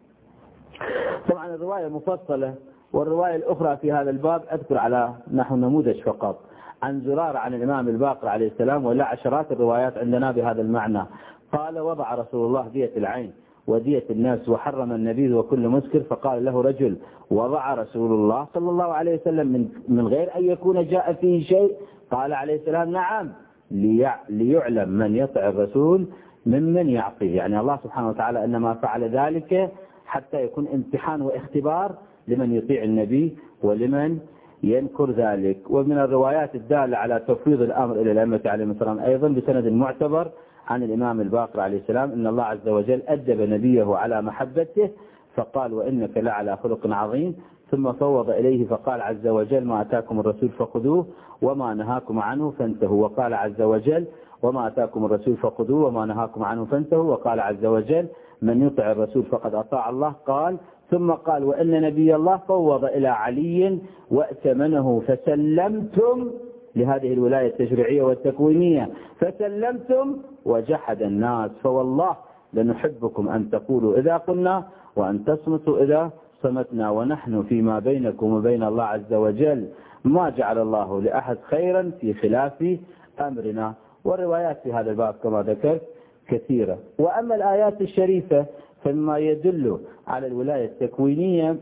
[SPEAKER 1] طبعا الرواية مفصلة، والرواية الأخرى في هذا الباب أذكر على نحو نموذج فقط عن زرار عن الإمام الباقر عليه السلام، ولا عشرات الروايات عندنا بهذا المعنى. قال وضع رسول الله دية العين ودية النفس وحرم النبيذ وكل مسكر، فقال له رجل وضع رسول الله صلى الله عليه وسلم من, من غير أن يكون جاء فيه شيء؟ قال عليه السلام نعم، ليعلم من يطع الرسول ممن يعصيه، يعني الله سبحانه وتعالى إنما فعل ذلك حتى يكون امتحان واختبار لمن يطيع النبي ولمن ينكر ذلك. ومن الروايات الدالة على تفويض الأمر إلى الأئمة عليهم السلام أيضا بسند معتبر عن الإمام الباقر عليه السلام أن الله عز وجل أدب نبيه على محبته فقال وإنك لعلى خلق عظيم، ثم فوض إليه فقال عز وجل ما أتاكم الرسول فخذوه وما نهاكم عنه فانتهوا، وقال عز وجل وما أتاكم الرسول فخذوه وما نهاكم عنه فانتهوا، وقال عز وجل من يطع الرسول فقد أطاع الله. قال ثم قال وإن نبي الله فوض إلى علي وأتمنه فسلمتم لهذه الولاية التشريعية والتكوينية، فسلمتم وجحد الناس، فوالله لنحبكم أن تقولوا إذا قلنا وأن تصمتوا إذا صمتنا، ونحن فيما بينكم وبين الله عز وجل ما جعل الله لأحد خيرا في خلاف أمرنا. والروايات في هذا الباب كما ذكرت كثيرة. وأما الآيات الشريفة فما يدل على الولاية التكوينية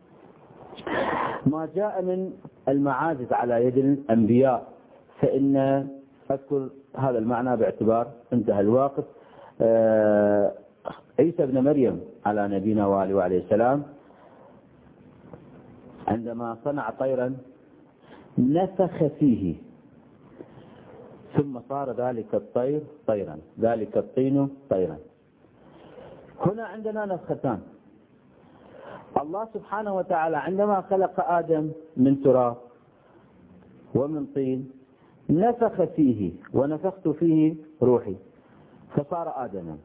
[SPEAKER 1] ما جاء من المعاجز على يد الأنبياء، فإن أذكر هذا المعنى باعتبار انتهى الوقت. عيسى بن مريم على نبينا وآله وعليه السلام عندما صنع طيرا نفخ فيه ثم صار ذلك الطير طيرا، ذلك الطين طيرا. هنا عندنا نفختان. الله سبحانه وتعالى عندما خلق آدم من تراب ومن طين نفخ فيه ونفخت فيه روحي فصار آدما،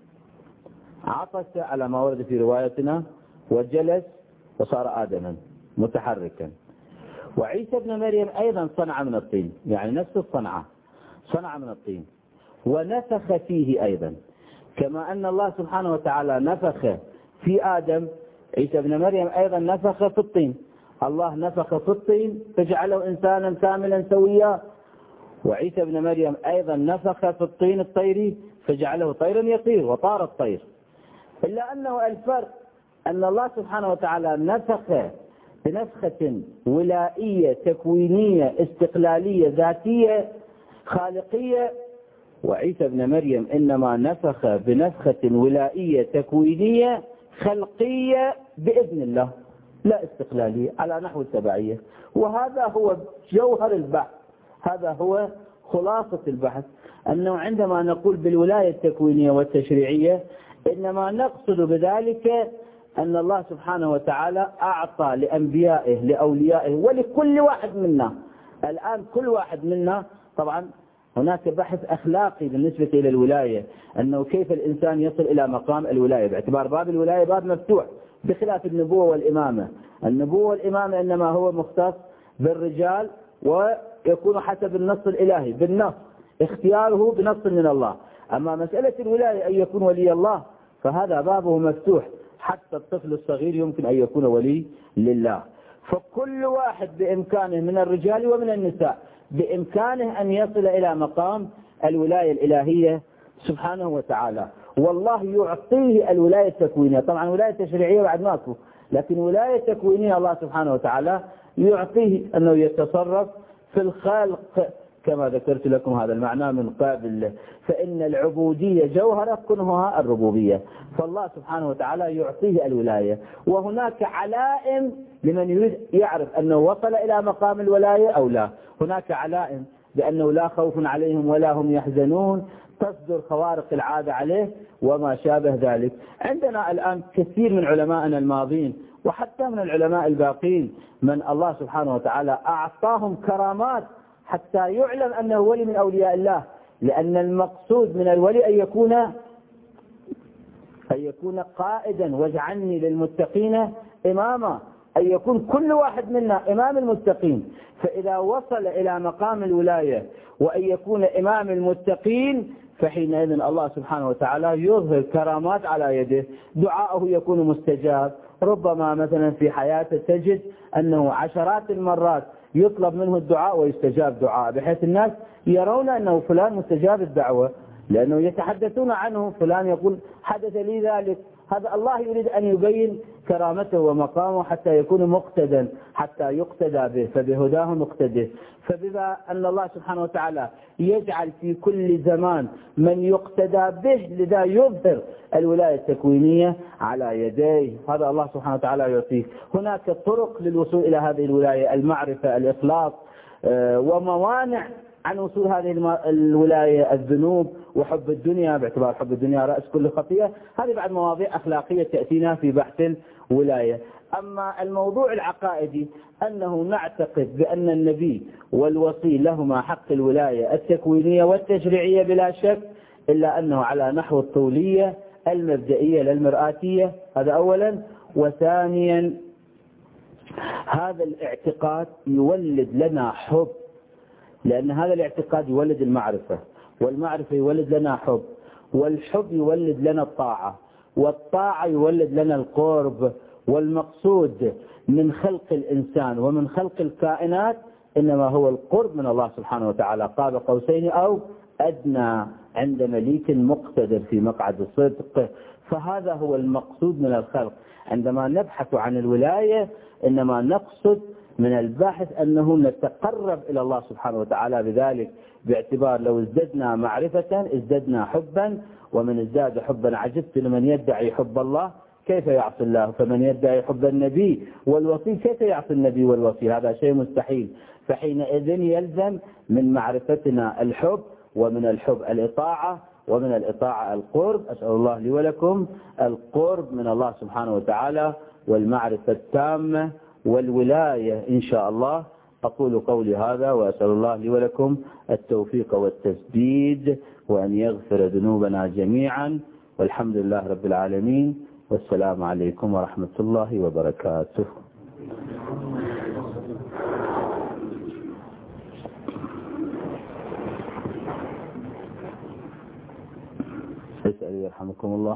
[SPEAKER 1] عطس على ما ورد في روايتنا وجلس فصار آدما متحركا. وعيسى ابن مريم أيضا صنع من الطين، يعني نفس الصنعة، صنع من الطين ونفخ فيه أيضا، كما أن الله سبحانه وتعالى نفخ في آدم، عيسى ابن مريم أيضا نفخ في الطين. الله نفخ في الطين فجعله إنسانا كاملا سويا، وعيسى ابن مريم أيضا نفخ في الطين الطيري فجعله طيرا يطير وطار الطير. إلا أنه الفرق أن الله سبحانه وتعالى نفخ بنفخة ولائية تكوينية استقلالية ذاتية خالقية، وعيسى ابن مريم إنما نفخ بنفخة ولائية تكوينية خلقية بإذن الله لا استقلالية على نحو التبعية. وهذا هو جوهر البحث، هذا هو خلاصة البحث، أنه عندما نقول بالولاية التكوينية والتشريعية إنما نقصد بذلك أن الله سبحانه وتعالى أعطى لأنبيائه لأوليائه ولكل واحد منا. الآن كل واحد منا طبعا هناك بحث أخلاقي بالنسبة إلى الولاية، أنه كيف الإنسان يصل إلى مقام الولاية، باعتبار باب الولاية باب مفتوح بخلاف النبوة والإمامة. النبوة والإمامة إنما هو مختص بالرجال ويكون حسب النص الإلهي بالنص، اختياره بنص من الله. أما مسألة الولاية أن يكون ولي الله فهذا بابه مفتوح، حتى الطفل الصغير يمكن أن يكون ولي لله. فكل واحد بإمكانه من الرجال ومن النساء بإمكانه أن يصل إلى مقام الولاية الإلهية سبحانه وتعالى، والله يعطيه الولاية التكوينية. طبعا ولاية تشريعية بعد ماكو، لكن ولاية تكوينية الله سبحانه وتعالى يعطيه أنه يتصرف في الخلق كما ذكرت لكم هذا المعنى من قبل، فإن العبودية جوهرة كنهها الربوبية، فالله سبحانه وتعالى يعطيه الولاية. وهناك علائم لمن يريد يعرف أنه وصل إلى مقام الولاية أو لا، هناك علائم بأنه لا خوف عليهم ولا هم يحزنون، تصدر خوارق العادة عليه وما شابه ذلك. عندنا الآن كثير من علمائنا الماضين وحتى من العلماء الباقين من الله سبحانه وتعالى أعطاهم كرامات حتى يعلم أنه ولي من أولياء الله، لأن المقصود من الولي أن يكون أن يكون قائدا واجعلني للمتقين إماما، أن يكون كل واحد منا إمام المتقين. فإذا وصل إلى مقام الولاية وأن يكون إمام المتقين فحينئذ الله سبحانه وتعالى يظهر كرامات على يده، دعاءه يكون مستجاب. ربما مثلا في حياته تجد أنه عشرات المرات يطلب منه الدعاء ويستجاب دعاء، بحيث الناس يرون أنه فلان مستجاب الدعوة، لأنه يتحدثون عنه، فلان يقول حدث لي ذلك. هذا الله يريد أن يبين كرامته ومقامه حتى يكون مقتدا، حتى يقتدى به، فبهداه مقتده. فبما أن الله سبحانه وتعالى يجعل في كل زمان من يقتدى به، لذا يظهر الولاية التكوينية على يديه، هذا الله سبحانه وتعالى يعطيه. هناك طرق للوصول إلى هذه الولاية، المعرفة، الإخلاص، وموانع عن وصول هذه الولاية، الذنوب وحب الدنيا، باعتبار حب الدنيا رأس كل خطيئة. هذه بعد مواضيع أخلاقية تأتينا في بحث الولاية. أما الموضوع العقائدي أنه نعتقد بأن النبي والوصي لهما حق الولاية التكوينية والتشريعية بلا شك، إلا أنه على نحو الطولية المبدئية للمرآتية، هذا أولا. وثانيا هذا الاعتقاد يولد لنا حب، لأن هذا الاعتقاد يولد المعرفة، والمعرفة يولد لنا حب، والحب يولد لنا الطاعة، والطاعة يولد لنا القرب. والمقصود من خلق الإنسان ومن خلق الكائنات إنما هو القرب من الله سبحانه وتعالى، قاب قوسين أو أدنى عند مليك مقتدر في مقعد الصدق. فهذا هو المقصود من الخلق. عندما نبحث عن الولاية إنما نقصد من الباحث أنه نتقرب إلى الله سبحانه وتعالى بذلك، باعتبار لو ازددنا معرفة ازددنا حبا، ومن ازداد حبا عجبت لمن يدعي حب الله كيف يعصي الله، فمن يدعي حب النبي والوصي كيف يعصي النبي والوصي، هذا شيء مستحيل. فحينئذ يلزم من معرفتنا الحب، ومن الحب الإطاعة، ومن الإطاعة القرب. أسأل الله لي ولكم القرب من الله سبحانه وتعالى والمعرفة التامة والولاية إن شاء الله أقول قولي هذا وأسأل الله لي ولكم التوفيق والتسديد وأن يغفر ذنوبنا جميعا، والحمد لله رب العالمين، والسلام عليكم ورحمة الله وبركاته. اسألوا يرحمكم الله.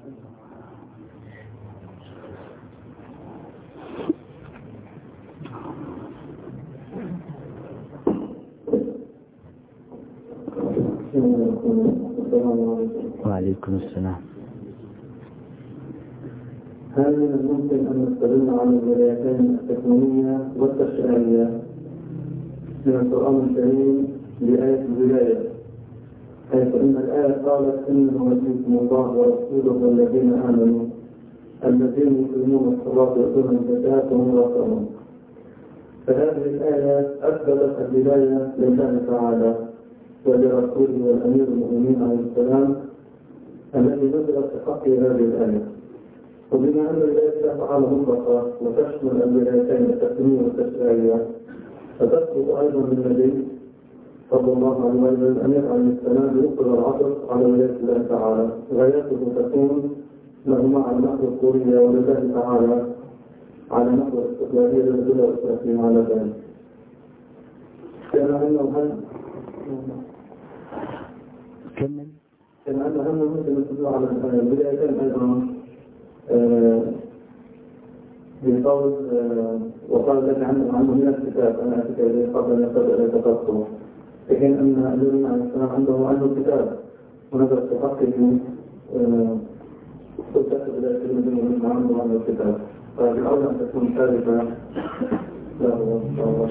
[SPEAKER 1] وعليكم السلام.
[SPEAKER 2] هل من الممكن أن نستدل على الولايتين التكوينية والتشريعية من القرآن الكريم بآية الولاية، حيث إن الآية قالت إنه وليكم الله ورسوله والذين آمنوا الذين يقيمون الصلاة ويؤتون الزكاة وهم راكعون؟ فهذه الآية أثبتت الولاية لله تعالى ولرسوله والأمير المؤمنين عليه السلام الذي نزلت في حقه هذه الآية. وبما أن الولاية الله تعالى مطلقة وتشمل الولايتين التكوينية والتشريعية، فتثبت أيضا للنبي صلى الله عليه وسلم الأمير عليه السلام يقبل العطف على ولاية الله تعالى، غايته تكون له مع النحو الكورية ولله تعالى على نحو الاستقلالية للدولة والتأثير على ذلك. كما أنه هل
[SPEAKER 1] كمل
[SPEAKER 2] كما أنه هم ممكن يقبل على الولايتين أيضا بقول وقال لك عنه عنه من الكتاب أنا أتك إليه قبل أن يتقصه، لكن أن الذين عليه السلام عنده عنده الكتاب ونظر في حقه تتخذ ذلك المدينة من عنده عنده الكتاب، فبالأول أن تكون ثابتة له.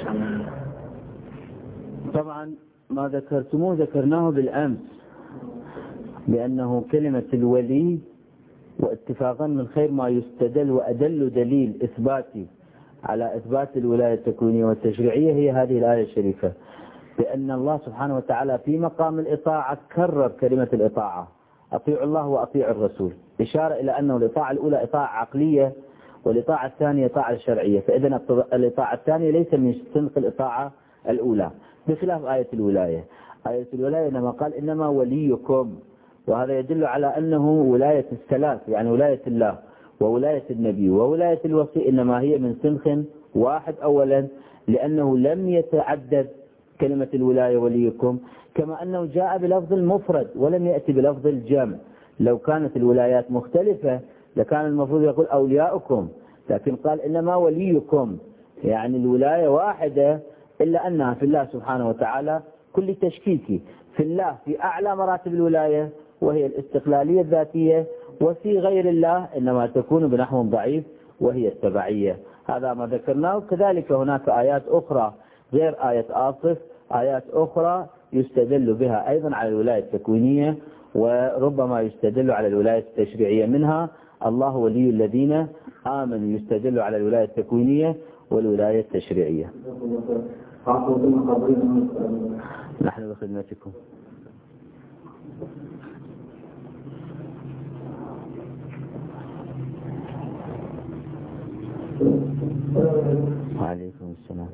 [SPEAKER 1] طبعا ما ذكرتموه ذكرناه بالأمس، لأنه كلمة الولي واتفاقا من خير ما يستدل وأدل دليل إثباتي على إثبات الولاية التكوينية والتشريعية هي هذه الآية الشريفة، لأن الله سبحانه وتعالى في مقام الإطاعة كرر كلمة الإطاعة، أطيعوا الله وأطيعوا الرسول، إشارة إلى أنه الإطاعة الأولى إطاعة عقلية والإطاعة الثانية إطاعة شرعية، فإذا الإطاعة الثانية ليس من سنق الإطاعة الأولى، بخلاف آية الولاية. آية الولاية إنما قال إنما وليكم، وهذا يدل على أنه ولاية الثلاث، يعني ولاية الله وولاية النبي وولاية الوصي إنما هي من سنخ واحد أولا، لأنه لم يتعدد كلمة الولاية وليكم، كما أنه جاء بلفظ المفرد ولم يأتي بلفظ الجمع. لو كانت الولايات مختلفة لكان المفروض يقول أولياؤكم، لكن قال إنما وليكم، يعني الولاية واحدة، إلا أنها في الله سبحانه وتعالى كل تشكيكي، في الله في أعلى مراتب الولاية وهي الاستقلالية الذاتية، وفي غير الله إنما تكون بنحو ضعيف وهي التبعية. هذا ما ذكرناه. كذلك هناك آيات أخرى غير آية آصف، آيات أخرى يستدل بها أيضا على الولاية التكوينية، وربما يستدل على الولاية التشريعية، منها الله ولي الذين آمنوا يستدل على الولاية التكوينية والولاية التشريعية. نحن بخدمتكم. وعليكم السلام.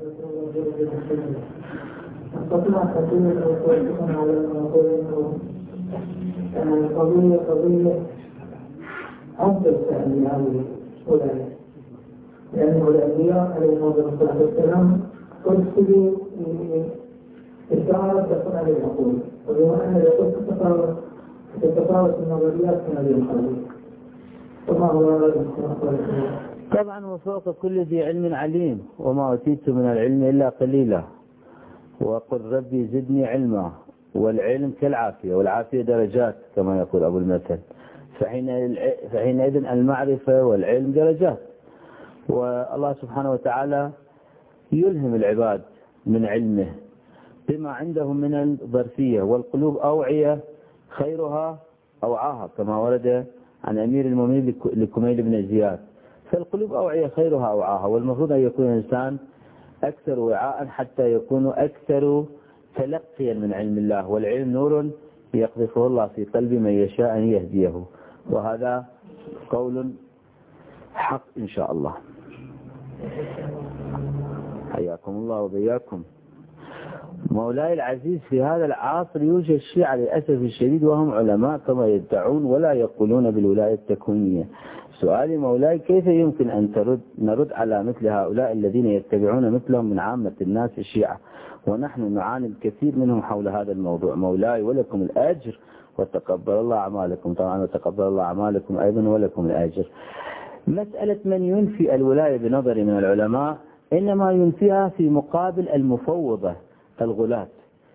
[SPEAKER 2] أستطيع تقول أو على المقولين قضية قضية أفضل تأمين هذه الولاية، لأنه الأنبياء عليهم الصلاة والسلام ترسلوا إشارة تكون عليه العقول، وبما أن يقول تتفاوت تتفاوت النظريات من هذه القضية، فما هو
[SPEAKER 1] طبعا وفوق كل ذي علم عليم، وما أوتيت من العلم إلا قليلا، وقل ربي زدني علما، والعلم كالعافية والعافية درجات كما يقول أبو المثل، فحين فحينئذ المعرفة والعلم درجات، والله سبحانه وتعالى يلهم العباد من علمه بما عندهم من الظرفية، والقلوب أوعية خيرها أوعاها كما ورد عن أمير المؤمنين لكميل بن زياد، فالقلوب أوعية خيرها أوعاها، والمفروض أن يكون الإنسان أكثر وعاء حتى يكون أكثر تلقيا من علم الله، والعلم نور يقذفه الله في قلب من يشاء أن يهديه، وهذا قول حق إن شاء الله. حياكم الله وبياكم. مولاي العزيز، في هذا العصر يوجد شيعة للأسف الشديد وهم علماء كما يدعون ولا يقولون بالولاية التكوينية. سؤالي مولاي، كيف يمكن أن ترد نرد على مثل هؤلاء الذين يتبعون مثلهم من عامة الناس الشيعة، ونحن نعاني الكثير منهم حول هذا الموضوع؟ مولاي ولكم الأجر وتقبل الله أعمالكم. طبعا وتقبل الله أعمالكم أيضا ولكم الأجر. مسألة من ينفي الولاية بنظري من العلماء إنما ينفيها في مقابل المفوضة الغلاة.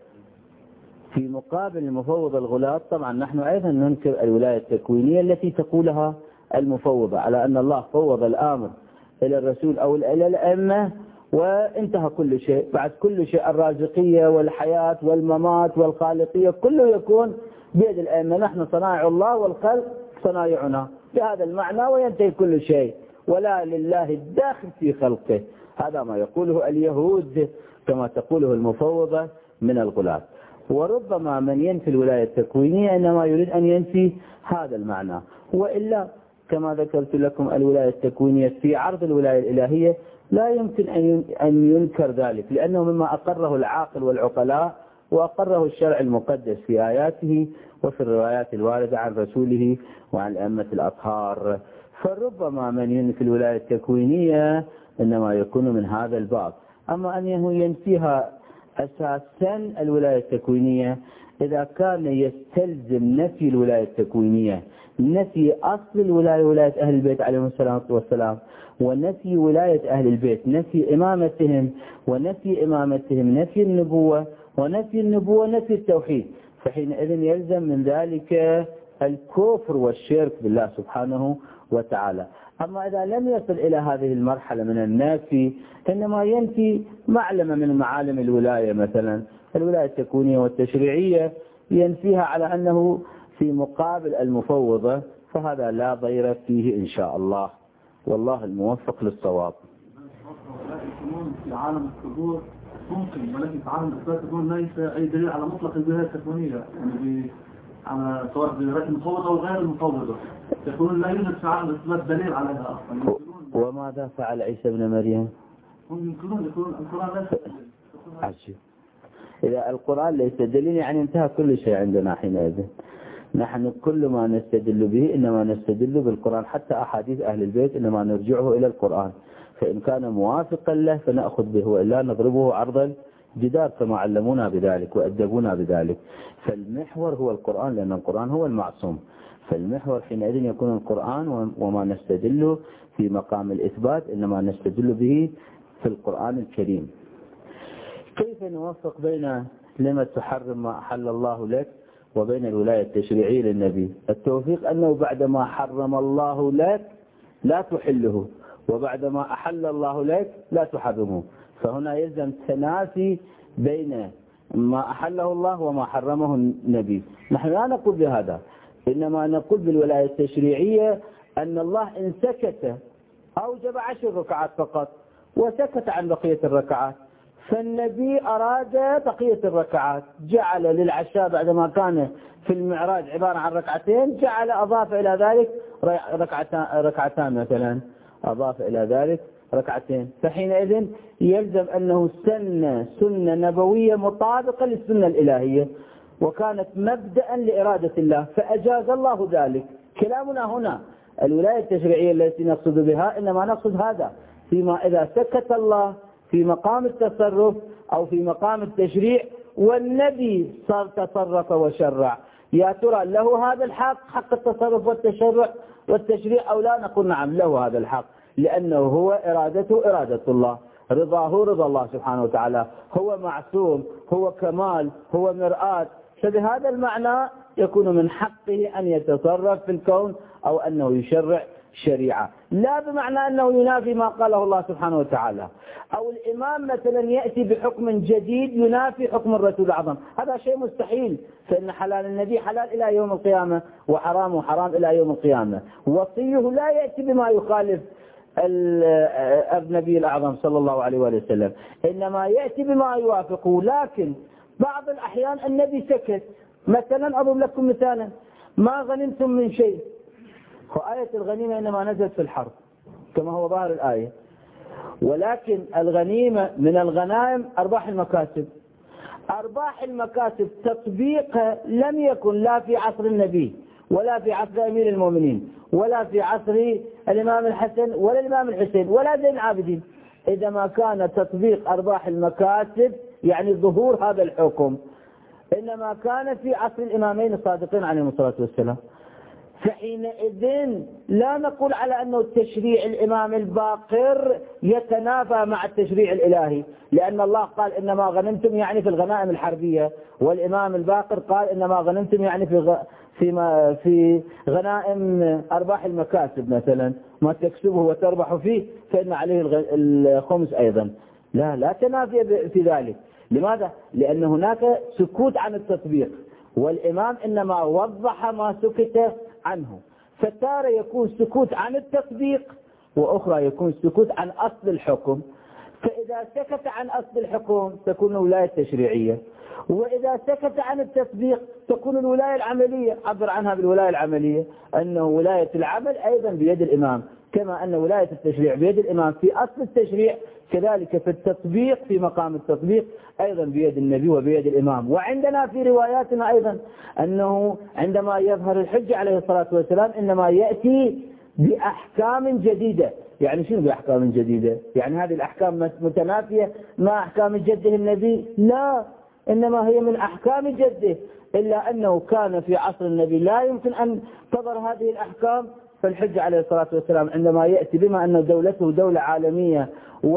[SPEAKER 1] في مقابل المفوضة الغلاة طبعا نحن أيضا ننكر الولاية التكوينية التي تقولها المفوضة، على أن الله فوض الأمر إلى الرسول أو إلى الأئمة وانتهى كل شيء. بعد كل شيء الرازقية والحياة والممات والخالقية كله يكون بيد الأئمة، نحن صنائع الله والخلق صنائعنا بهذا المعنى وينتهي كل شيء، ولا لله الداخل في خلقه. هذا ما يقوله اليهود كما تقوله المفوضة من الغلاة. وربما من ينفي الولاية التكوينية إنما يريد أن ينفي هذا المعنى، وإلا كما ذكرت لكم الولاية التكوينية في عرض الولاية الإلهية لا يمكن أن ينكر ذلك، لأنه مما أقره العاقل والعقلاء وأقره الشرع المقدس في آياته وفي الروايات الواردة عن رسوله وعن الأئمة الأطهار. فربما من ينفي الولاية التكوينية إنما يكون من هذا الباب. أما أنه ينفيها أساسا الولاية التكوينية إذا كان يستلزم نفي الولاية التكوينية نفي أصل الولاية ولاية أهل البيت عليهم الصلاة والسلام، ونفي ولاية أهل البيت نفي إمامتهم، ونفي إمامتهم نفي النبوة، ونفي النبوة نفي التوحيد، فحينئذ يلزم من ذلك الكفر والشرك بالله سبحانه وتعالى. أما إذا لم يصل إلى هذه المرحلة من النافي إنما ينفي معلمة من معالم الولاية، مثلا الولاية التكوينية والتشريعية ينفيها على أنه في مقابل المفوضة، فهذا لا ضير فيه إن شاء الله، والله الموفق للصواب.
[SPEAKER 2] في عالم الحضور ممكن، ولكن في عالم الإثبات يكون ليس أي دليل على مطلق الولاية التكوينية، يعني على سواء بالولاية المفوضة أو غير المفوضة، يقولون لا يوجد في عالم الإثبات دليل عليها أصلا.
[SPEAKER 1] وماذا فعل عيسى بن مريم؟
[SPEAKER 2] هم يقولون يقولون القرآن ليس دليل.
[SPEAKER 1] عجيب. إذا القرآن ليس دليل يعني انتهى كل شيء عندنا حينئذ. نحن كل ما نستدل به إنما نستدل بالقرآن، حتى أحاديث أهل البيت إنما نرجعه إلى القرآن، فإن كان موافقا له فنأخذ به وإلا نضربه عرض الجدار كما علمونا بذلك وأدبونا بذلك. فالمحور هو القرآن لأن القرآن هو المعصوم، فالمحور حينئذ يكون القرآن، وما نستدل في مقام الإثبات إنما نستدل به في القرآن الكريم. كيف نوفق بين لما تحرم ما أحل الله لك وبين الولاية التشريعية للنبي؟ التوفيق أنه بعدما حرم الله لك لا تحله، وبعدما أحل الله لك لا تحرمه، فهنا يلزم تنافي بين ما أحله الله وما حرمه النبي. نحن لا نقول بهذا، إنما نقول بالولاية التشريعية أن الله إن سكت أوجب عشر ركعات فقط وسكت عن بقية الركعات، فالنبي أراد بقية الركعات، جعل للعشاء بعدما كان في المعراج عبارة عن ركعتين جعل أضاف إلى ذلك ركعتان, ركعتان مثلا أضاف إلى ذلك ركعتين، فحينئذ يلزم أنه سنة سنة نبوية مطابقة للسنة الإلهية وكانت مبدأ لإرادة الله فأجاز الله ذلك. كلامنا هنا الولاية التشريعية التي نقصد بها إنما نقصد هذا فيما إذا سكت الله في مقام التصرف أو في مقام التشريع والنبي صار تصرف وشرع، يا ترى له هذا الحق حق التصرف والتشرع والتشريع أو لا؟ نقول نعم له هذا الحق، لأنه هو إرادته إرادة الله، رضاه رضا الله سبحانه وتعالى، هو معصوم، هو كمال، هو مرآة، فبهذا المعنى يكون من حقه أن يتصرف في الكون أو أنه يشرع شريعة، لا بمعنى أنه ينافي ما قاله الله سبحانه وتعالى، أو الإمام مثلا يأتي بحكم جديد ينافي حكم الرسول الأعظم، هذا شيء مستحيل، فإن حلال النبي حلال إلى يوم القيامة وحرامه حرام إلى يوم القيامة، وصيه لا يأتي بما يخالف النبي الأعظم صلى الله عليه وآله وسلم، إنما يأتي بما يوافقه. لكن بعض الأحيان النبي سكت، مثلا أضرب لكم مثالا، ما غنمتم من شيء، وآية الغنيمة إنما نزلت في الحرب كما هو ظاهر الآية، ولكن الغنيمة من الغنائم أرباح المكاسب. أرباح المكاسب تطبيقها لم يكن لا في عصر النبي ولا في عصر أمير المؤمنين ولا في عصر الإمام الحسن ولا الإمام الحسين ولا زين العابدين. إذا ما كان تطبيق أرباح المكاسب يعني ظهور هذا الحكم، إنما كان في عصر الإمامين الصادقين عليهم الصلاة والسلام. فحينئذ لا نقول على أنه التشريع الإمام الباقر يتنافى مع التشريع الإلهي، لأن الله قال إنما غنمتم يعني في الغنائم الحربية، والإمام الباقر قال إنما غنمتم يعني في غ... في ما في غنائم أرباح المكاسب، مثلا ما تكسبه وتربح فيه فإن عليه الغ... الخمس أيضا. لا لا تنافي في ذلك. لماذا؟ لأن هناك سكوت عن التطبيق، والإمام إنما وضح ما سكت عنه. فتارة يكون سكوت عن التطبيق، وأخرى يكون سكوت عن أصل الحكم. فإذا سكت عن أصل الحكم تكون ولاية تشريعية، وإذا سكت عن التطبيق تكون الولاية العملية. عبر عنها بالولاية العملية، أنه ولاية العمل أيضا بيد الإمام، كما أن ولاية التشريع بيد الإمام في أصل التشريع، كذلك في التطبيق في مقام التطبيق أيضا بيد النبي وبيد الإمام. وعندنا في رواياتنا أيضا أنه عندما يظهر الحج عليه الصلاة والسلام إنما يأتي بأحكام جديدة. يعني شنو بأحكام جديدة؟ يعني هذه الأحكام متنافية مع أحكام جده النبي؟ لا، إنما هي من أحكام جده، إلا أنه كان في عصر النبي لا يمكن أن تظهر هذه الأحكام. فالحج عليه الصلاة والسلام عندما يأتي بما أن دولته دولة عالمية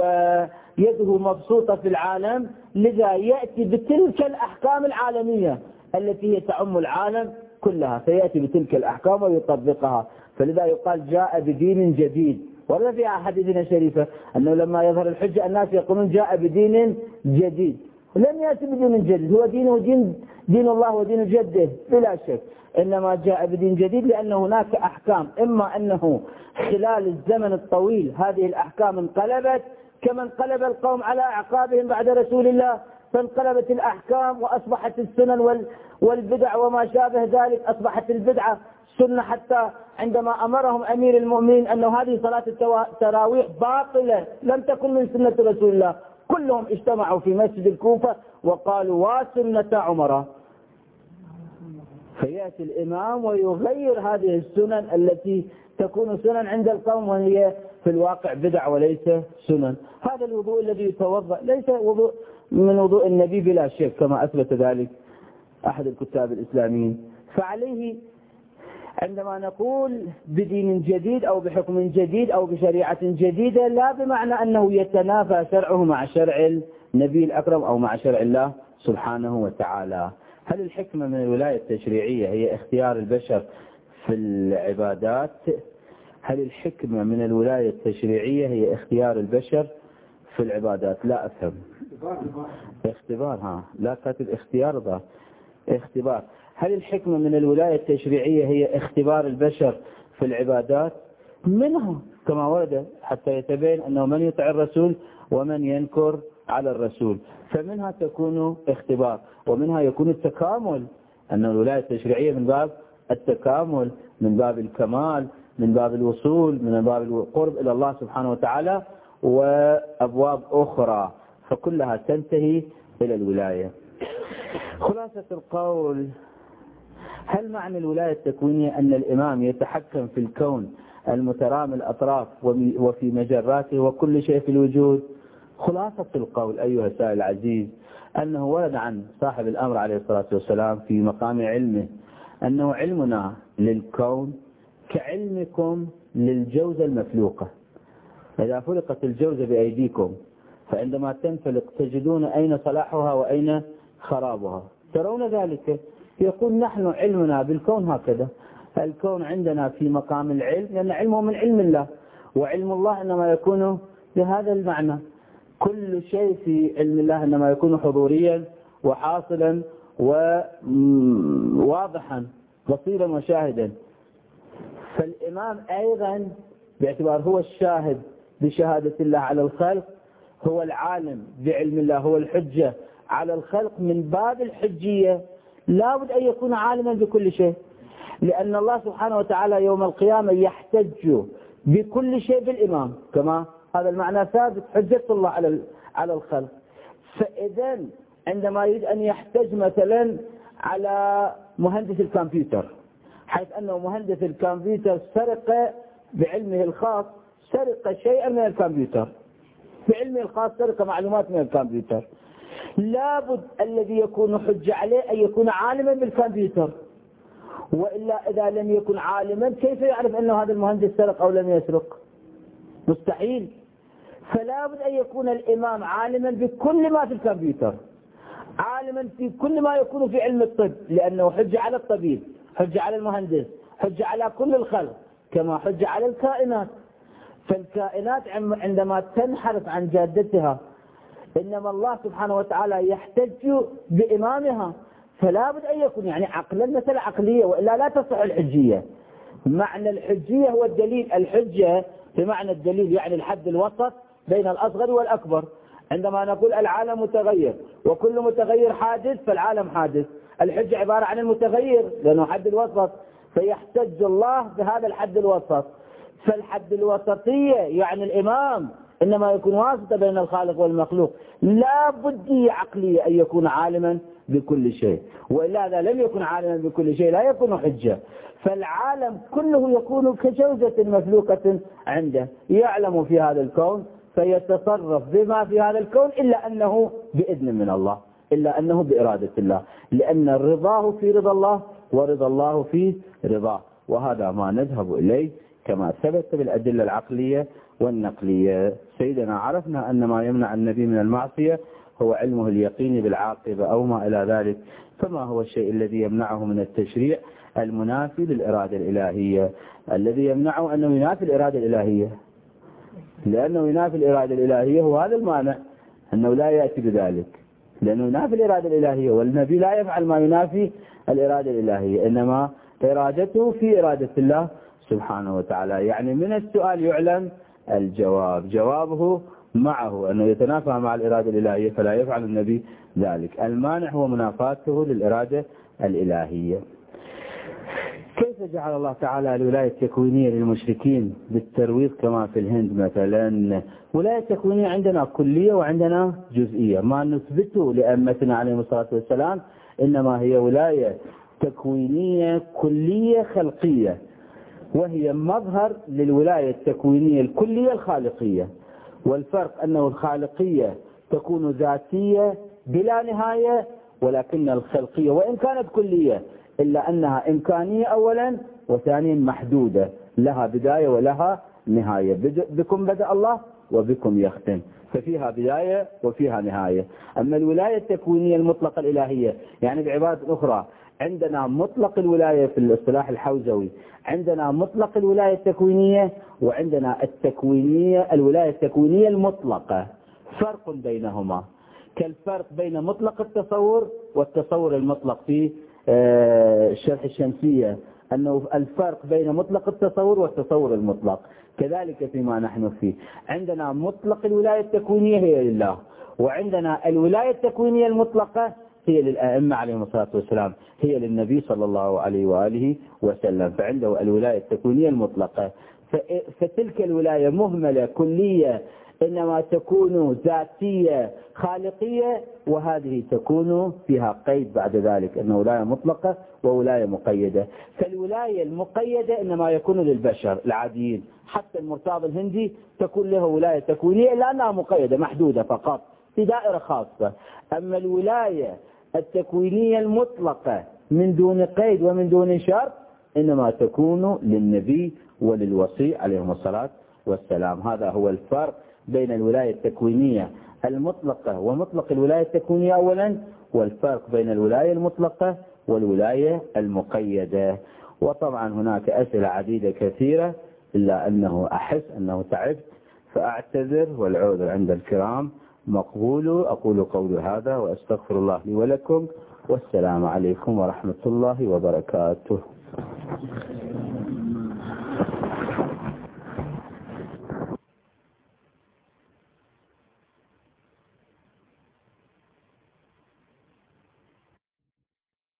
[SPEAKER 1] ويده مبسوطة في العالم، لذا يأتي بتلك الأحكام العالمية التي هي تعم العالم كلها، فيأتي بتلك الأحكام ويطبقها. فلذا يقال جاء بدين جديد. ورد في أحاديثنا الشريفة أنه لما يظهر الحج الناس يقولون جاء بدين جديد. لم يأتي بدين جديد، هو دينه دين, دين الله ودين جده بلا شك، إنما جاء بدين جديد لأن هناك أحكام، إما أنه خلال الزمن الطويل هذه الأحكام انقلبت كما انقلب القوم على أعقابهم بعد رسول الله، فانقلبت الأحكام وأصبحت السنن والبدع وما شابه ذلك، أصبحت البدعة سنة، حتى عندما أمرهم أمير المؤمنين أنه هذه صلاة التراويح باطلة لم تكن من سنة رسول الله، كلهم اجتمعوا في مسجد الكوفة وقالوا وسنة عمر. فيأتي الإمام ويغير هذه السنن التي تكون سنن عند القوم وهي في الواقع بدع وليس سنن. هذا الوضوء الذي يتوضأ ليس وضوء من وضوء النبي بلا شك، كما أثبت ذلك أحد الكتاب الإسلاميين. فعليه عندما نقول بدين جديد أو بحكم جديد أو بشريعة جديدة، لا بمعنى أنه يتنافى شرعه مع شرع النبي الأكرم أو مع شرع الله سبحانه وتعالى. هل الحكمة من الولاية التشريعية هي اختيار البشر في العبادات؟ هل الحكمة من الولاية التشريعية هي اختيار البشر في العبادات؟ لا أفهم. اختبار، ها لا كاتب اختيار، ذا اختبار. هل الحكمة من الولاية التشريعية هي اختبار البشر في العبادات؟ منها كما ورد حتى يتبين أنه من يطع الرسول ومن ينكر على الرسول، فمنها تكون اختبار، ومنها يكون التكامل، أن الولاية التشريعية من باب التكامل، من باب الكمال، من باب الوصول، من باب القرب إلى الله سبحانه وتعالى، وأبواب أخرى، فكلها تنتهي إلى الولاية. خلاصة القول، هل معنى الولاية التكوينية أن الإمام يتحكم في الكون المترامي الأطراف وفي مجراته وكل شيء في الوجود؟ خلاصة القول أيها السائل العزيز أنه ورد عن صاحب الأمر عليه الصلاة والسلام في مقام علمه أنه علمنا للكون كعلمكم للجوزة المفلوقة. إذا فلقت الجوزة بأيديكم فعندما تنفلق تجدون أين صلاحها وأين خرابها، ترون ذلك. يقول نحن علمنا بالكون هكذا، الكون عندنا في مقام العلم، لأن علمه من علم الله، وعلم الله إنما يكون بهذا المعنى. كل شيء في علم الله إنما يكون حضوريا وحاصلا وواضحا بصيرا وشاهدا. فالإمام أيضا باعتبار هو الشاهد بشهادة الله على الخلق، هو العالم بعلم الله، هو الحجة على الخلق، من باب الحجية لا بد أن يكون عالما بكل شيء، لأن الله سبحانه وتعالى يوم القيامة يحتج بكل شيء بالإمام، كما هذا المعنى ثابت، حجة الله على على الخلق. فإذا عندما يريد أن يحتج مثلا على مهندس الكمبيوتر، حيث أنه مهندس الكمبيوتر سرق بعلمه الخاص، سرق شيئا من الكمبيوتر، بعلمه الخاص سرق معلومات من الكمبيوتر، لابد الذي يكون حجة عليه أن يكون عالما بالكمبيوتر، وإلا إذا لم يكن عالما كيف يعرف أنه هذا المهندس سرق أو لم يسرق؟ مستحيل. فلا بد أن يكون الإمام عالما بكل ما في الكمبيوتر، عالما في كل ما يكون في علم الطب، لأنه حجة على الطبيب، حجة على المهندس، حجة على كل الخلق، كما حجة على الكائنات. فالكائنات عندما تنحرف عن جادتها إنما الله سبحانه وتعالى يحتج بإمامها، فلا بد أن يكون يعني عقلا مثل عقلية، وإلا لا تصح الحجية. معنى الحجية هو الدليل، الحجة بمعنى الدليل يعني الحد الوسط بين الأصغر والأكبر. عندما نقول العالم متغير وكل متغير حادث فالعالم حادث، الحجة عبارة عن المتغير لأنه حد الوسط، فيحتج الله بهذا الحد الوسط. فالحد الوسطية يعني الإمام إنما يكون واسطة بين الخالق والمخلوق، لا بد عقلية أن يكون عالما بكل شيء، وإلا إذا لم يكن عالما بكل شيء لا يكون حجة. فالعالم كله يكون كجوزة مفلوقة عنده، يعلم في هذا الكون فيتصرف بما في هذا الكون، إلا أنه بإذن من الله، إلا أنه بإرادة الله، لأن رضاه في رضا الله ورضا الله في رضاه. وهذا ما نذهب إليه كما ثبت بالأدلة العقلية والنقلية. سيدنا عرفنا أن ما يمنع النبي من المعصية هو علمه اليقيني بالعاقبة أو ما إلى ذلك. فما هو الشيء الذي يمنعه من التشريع؟ المنافي للإرادة الإلهية. الذي يمنعه أنه ينافي الإرادة الإلهية، لأنه ينافي الإرادة الإلهية هو هذا المانع، أنه لا يأتي بذلك، لأنه ينافي الإرادة الإلهية، والنبي لا يفعل ما ينافي الإرادة الإلهية، إنما إرادته في إرادة الله سبحانه وتعالى. يعني من السؤال يعلم الجواب، جوابه معه أنه يتنافى مع الإرادة الإلهية، فلا يفعل النبي ذلك. المانع هو منافاته للإرادة الإلهية. كيف جعل الله تعالى الولاية التكوينية للمشركين بالترويض كما في الهند مثلا؟ ولاية تكوينية عندنا كلية وعندنا جزئية. ما نثبته لأئمتنا عليهم الصلاة والسلام إنما هي ولاية تكوينية كلية خلقية، وهي مظهر للولاية التكوينية الكلية الخالقية. والفرق أنه الخالقية تكون ذاتية بلا نهاية، ولكن الخلقية وإن كانت كلية إلا أنها إمكانية أولا، وثانيا محدودة، لها بداية ولها نهاية. بكم بدأ الله وبكم يختم، ففيها بداية وفيها نهاية. أما الولاية التكوينية المطلقة الإلهية يعني بعبارة أخرى، عندنا مطلق الولاية في الاصطلاح الحوزوي، عندنا مطلق الولاية التكوينية، وعندنا التكوينية الولاية التكوينية المطلقة. فرق بينهما كالفرق بين مطلق التصور والتصور المطلق في الشرح الشمسية، أنه الفرق بين مطلق التصور والتصور المطلق. كذلك فيما نحن فيه، عندنا مطلق الولاية التكوينية هي لله، وعندنا الولاية التكوينية المطلقة هي للأئمة عليهم الصلاة والسلام، هي للنبي صلى الله عليه وآله وسلم، فعنده الولاية التكوينية المطلقة. فتلك الولاية مهملة كلية إنما تكون ذاتية خالقية، وهذه تكون فيها قيد بعد ذلك، أنه ولاية مطلقة وولاية مقيدة. فالولاية المقيدة إنما يكون للبشر العاديين، حتى المرتاض الهندي تكون له ولاية تكوينية لأنها مقيدة محدودة فقط في دائرة خاصة. أما الولاية التكوينية المطلقة من دون قيد ومن دون شرط إنما تكون للنبي وللوصي عليهم الصلاة والسلام. هذا هو الفرق بين الولاية التكوينية المطلقة ومطلق الولاية التكوينية أولا، والفرق بين الولاية المطلقة والولاية المقيدة. وطبعا هناك أسئلة عديدة كثيرة، إلا أنه أحس أنه تعبت فأعتذر، والعذر عند الكرام مقبول. أقول قول هذا وأستغفر الله لي ولكم، والسلام عليكم ورحمة الله وبركاته.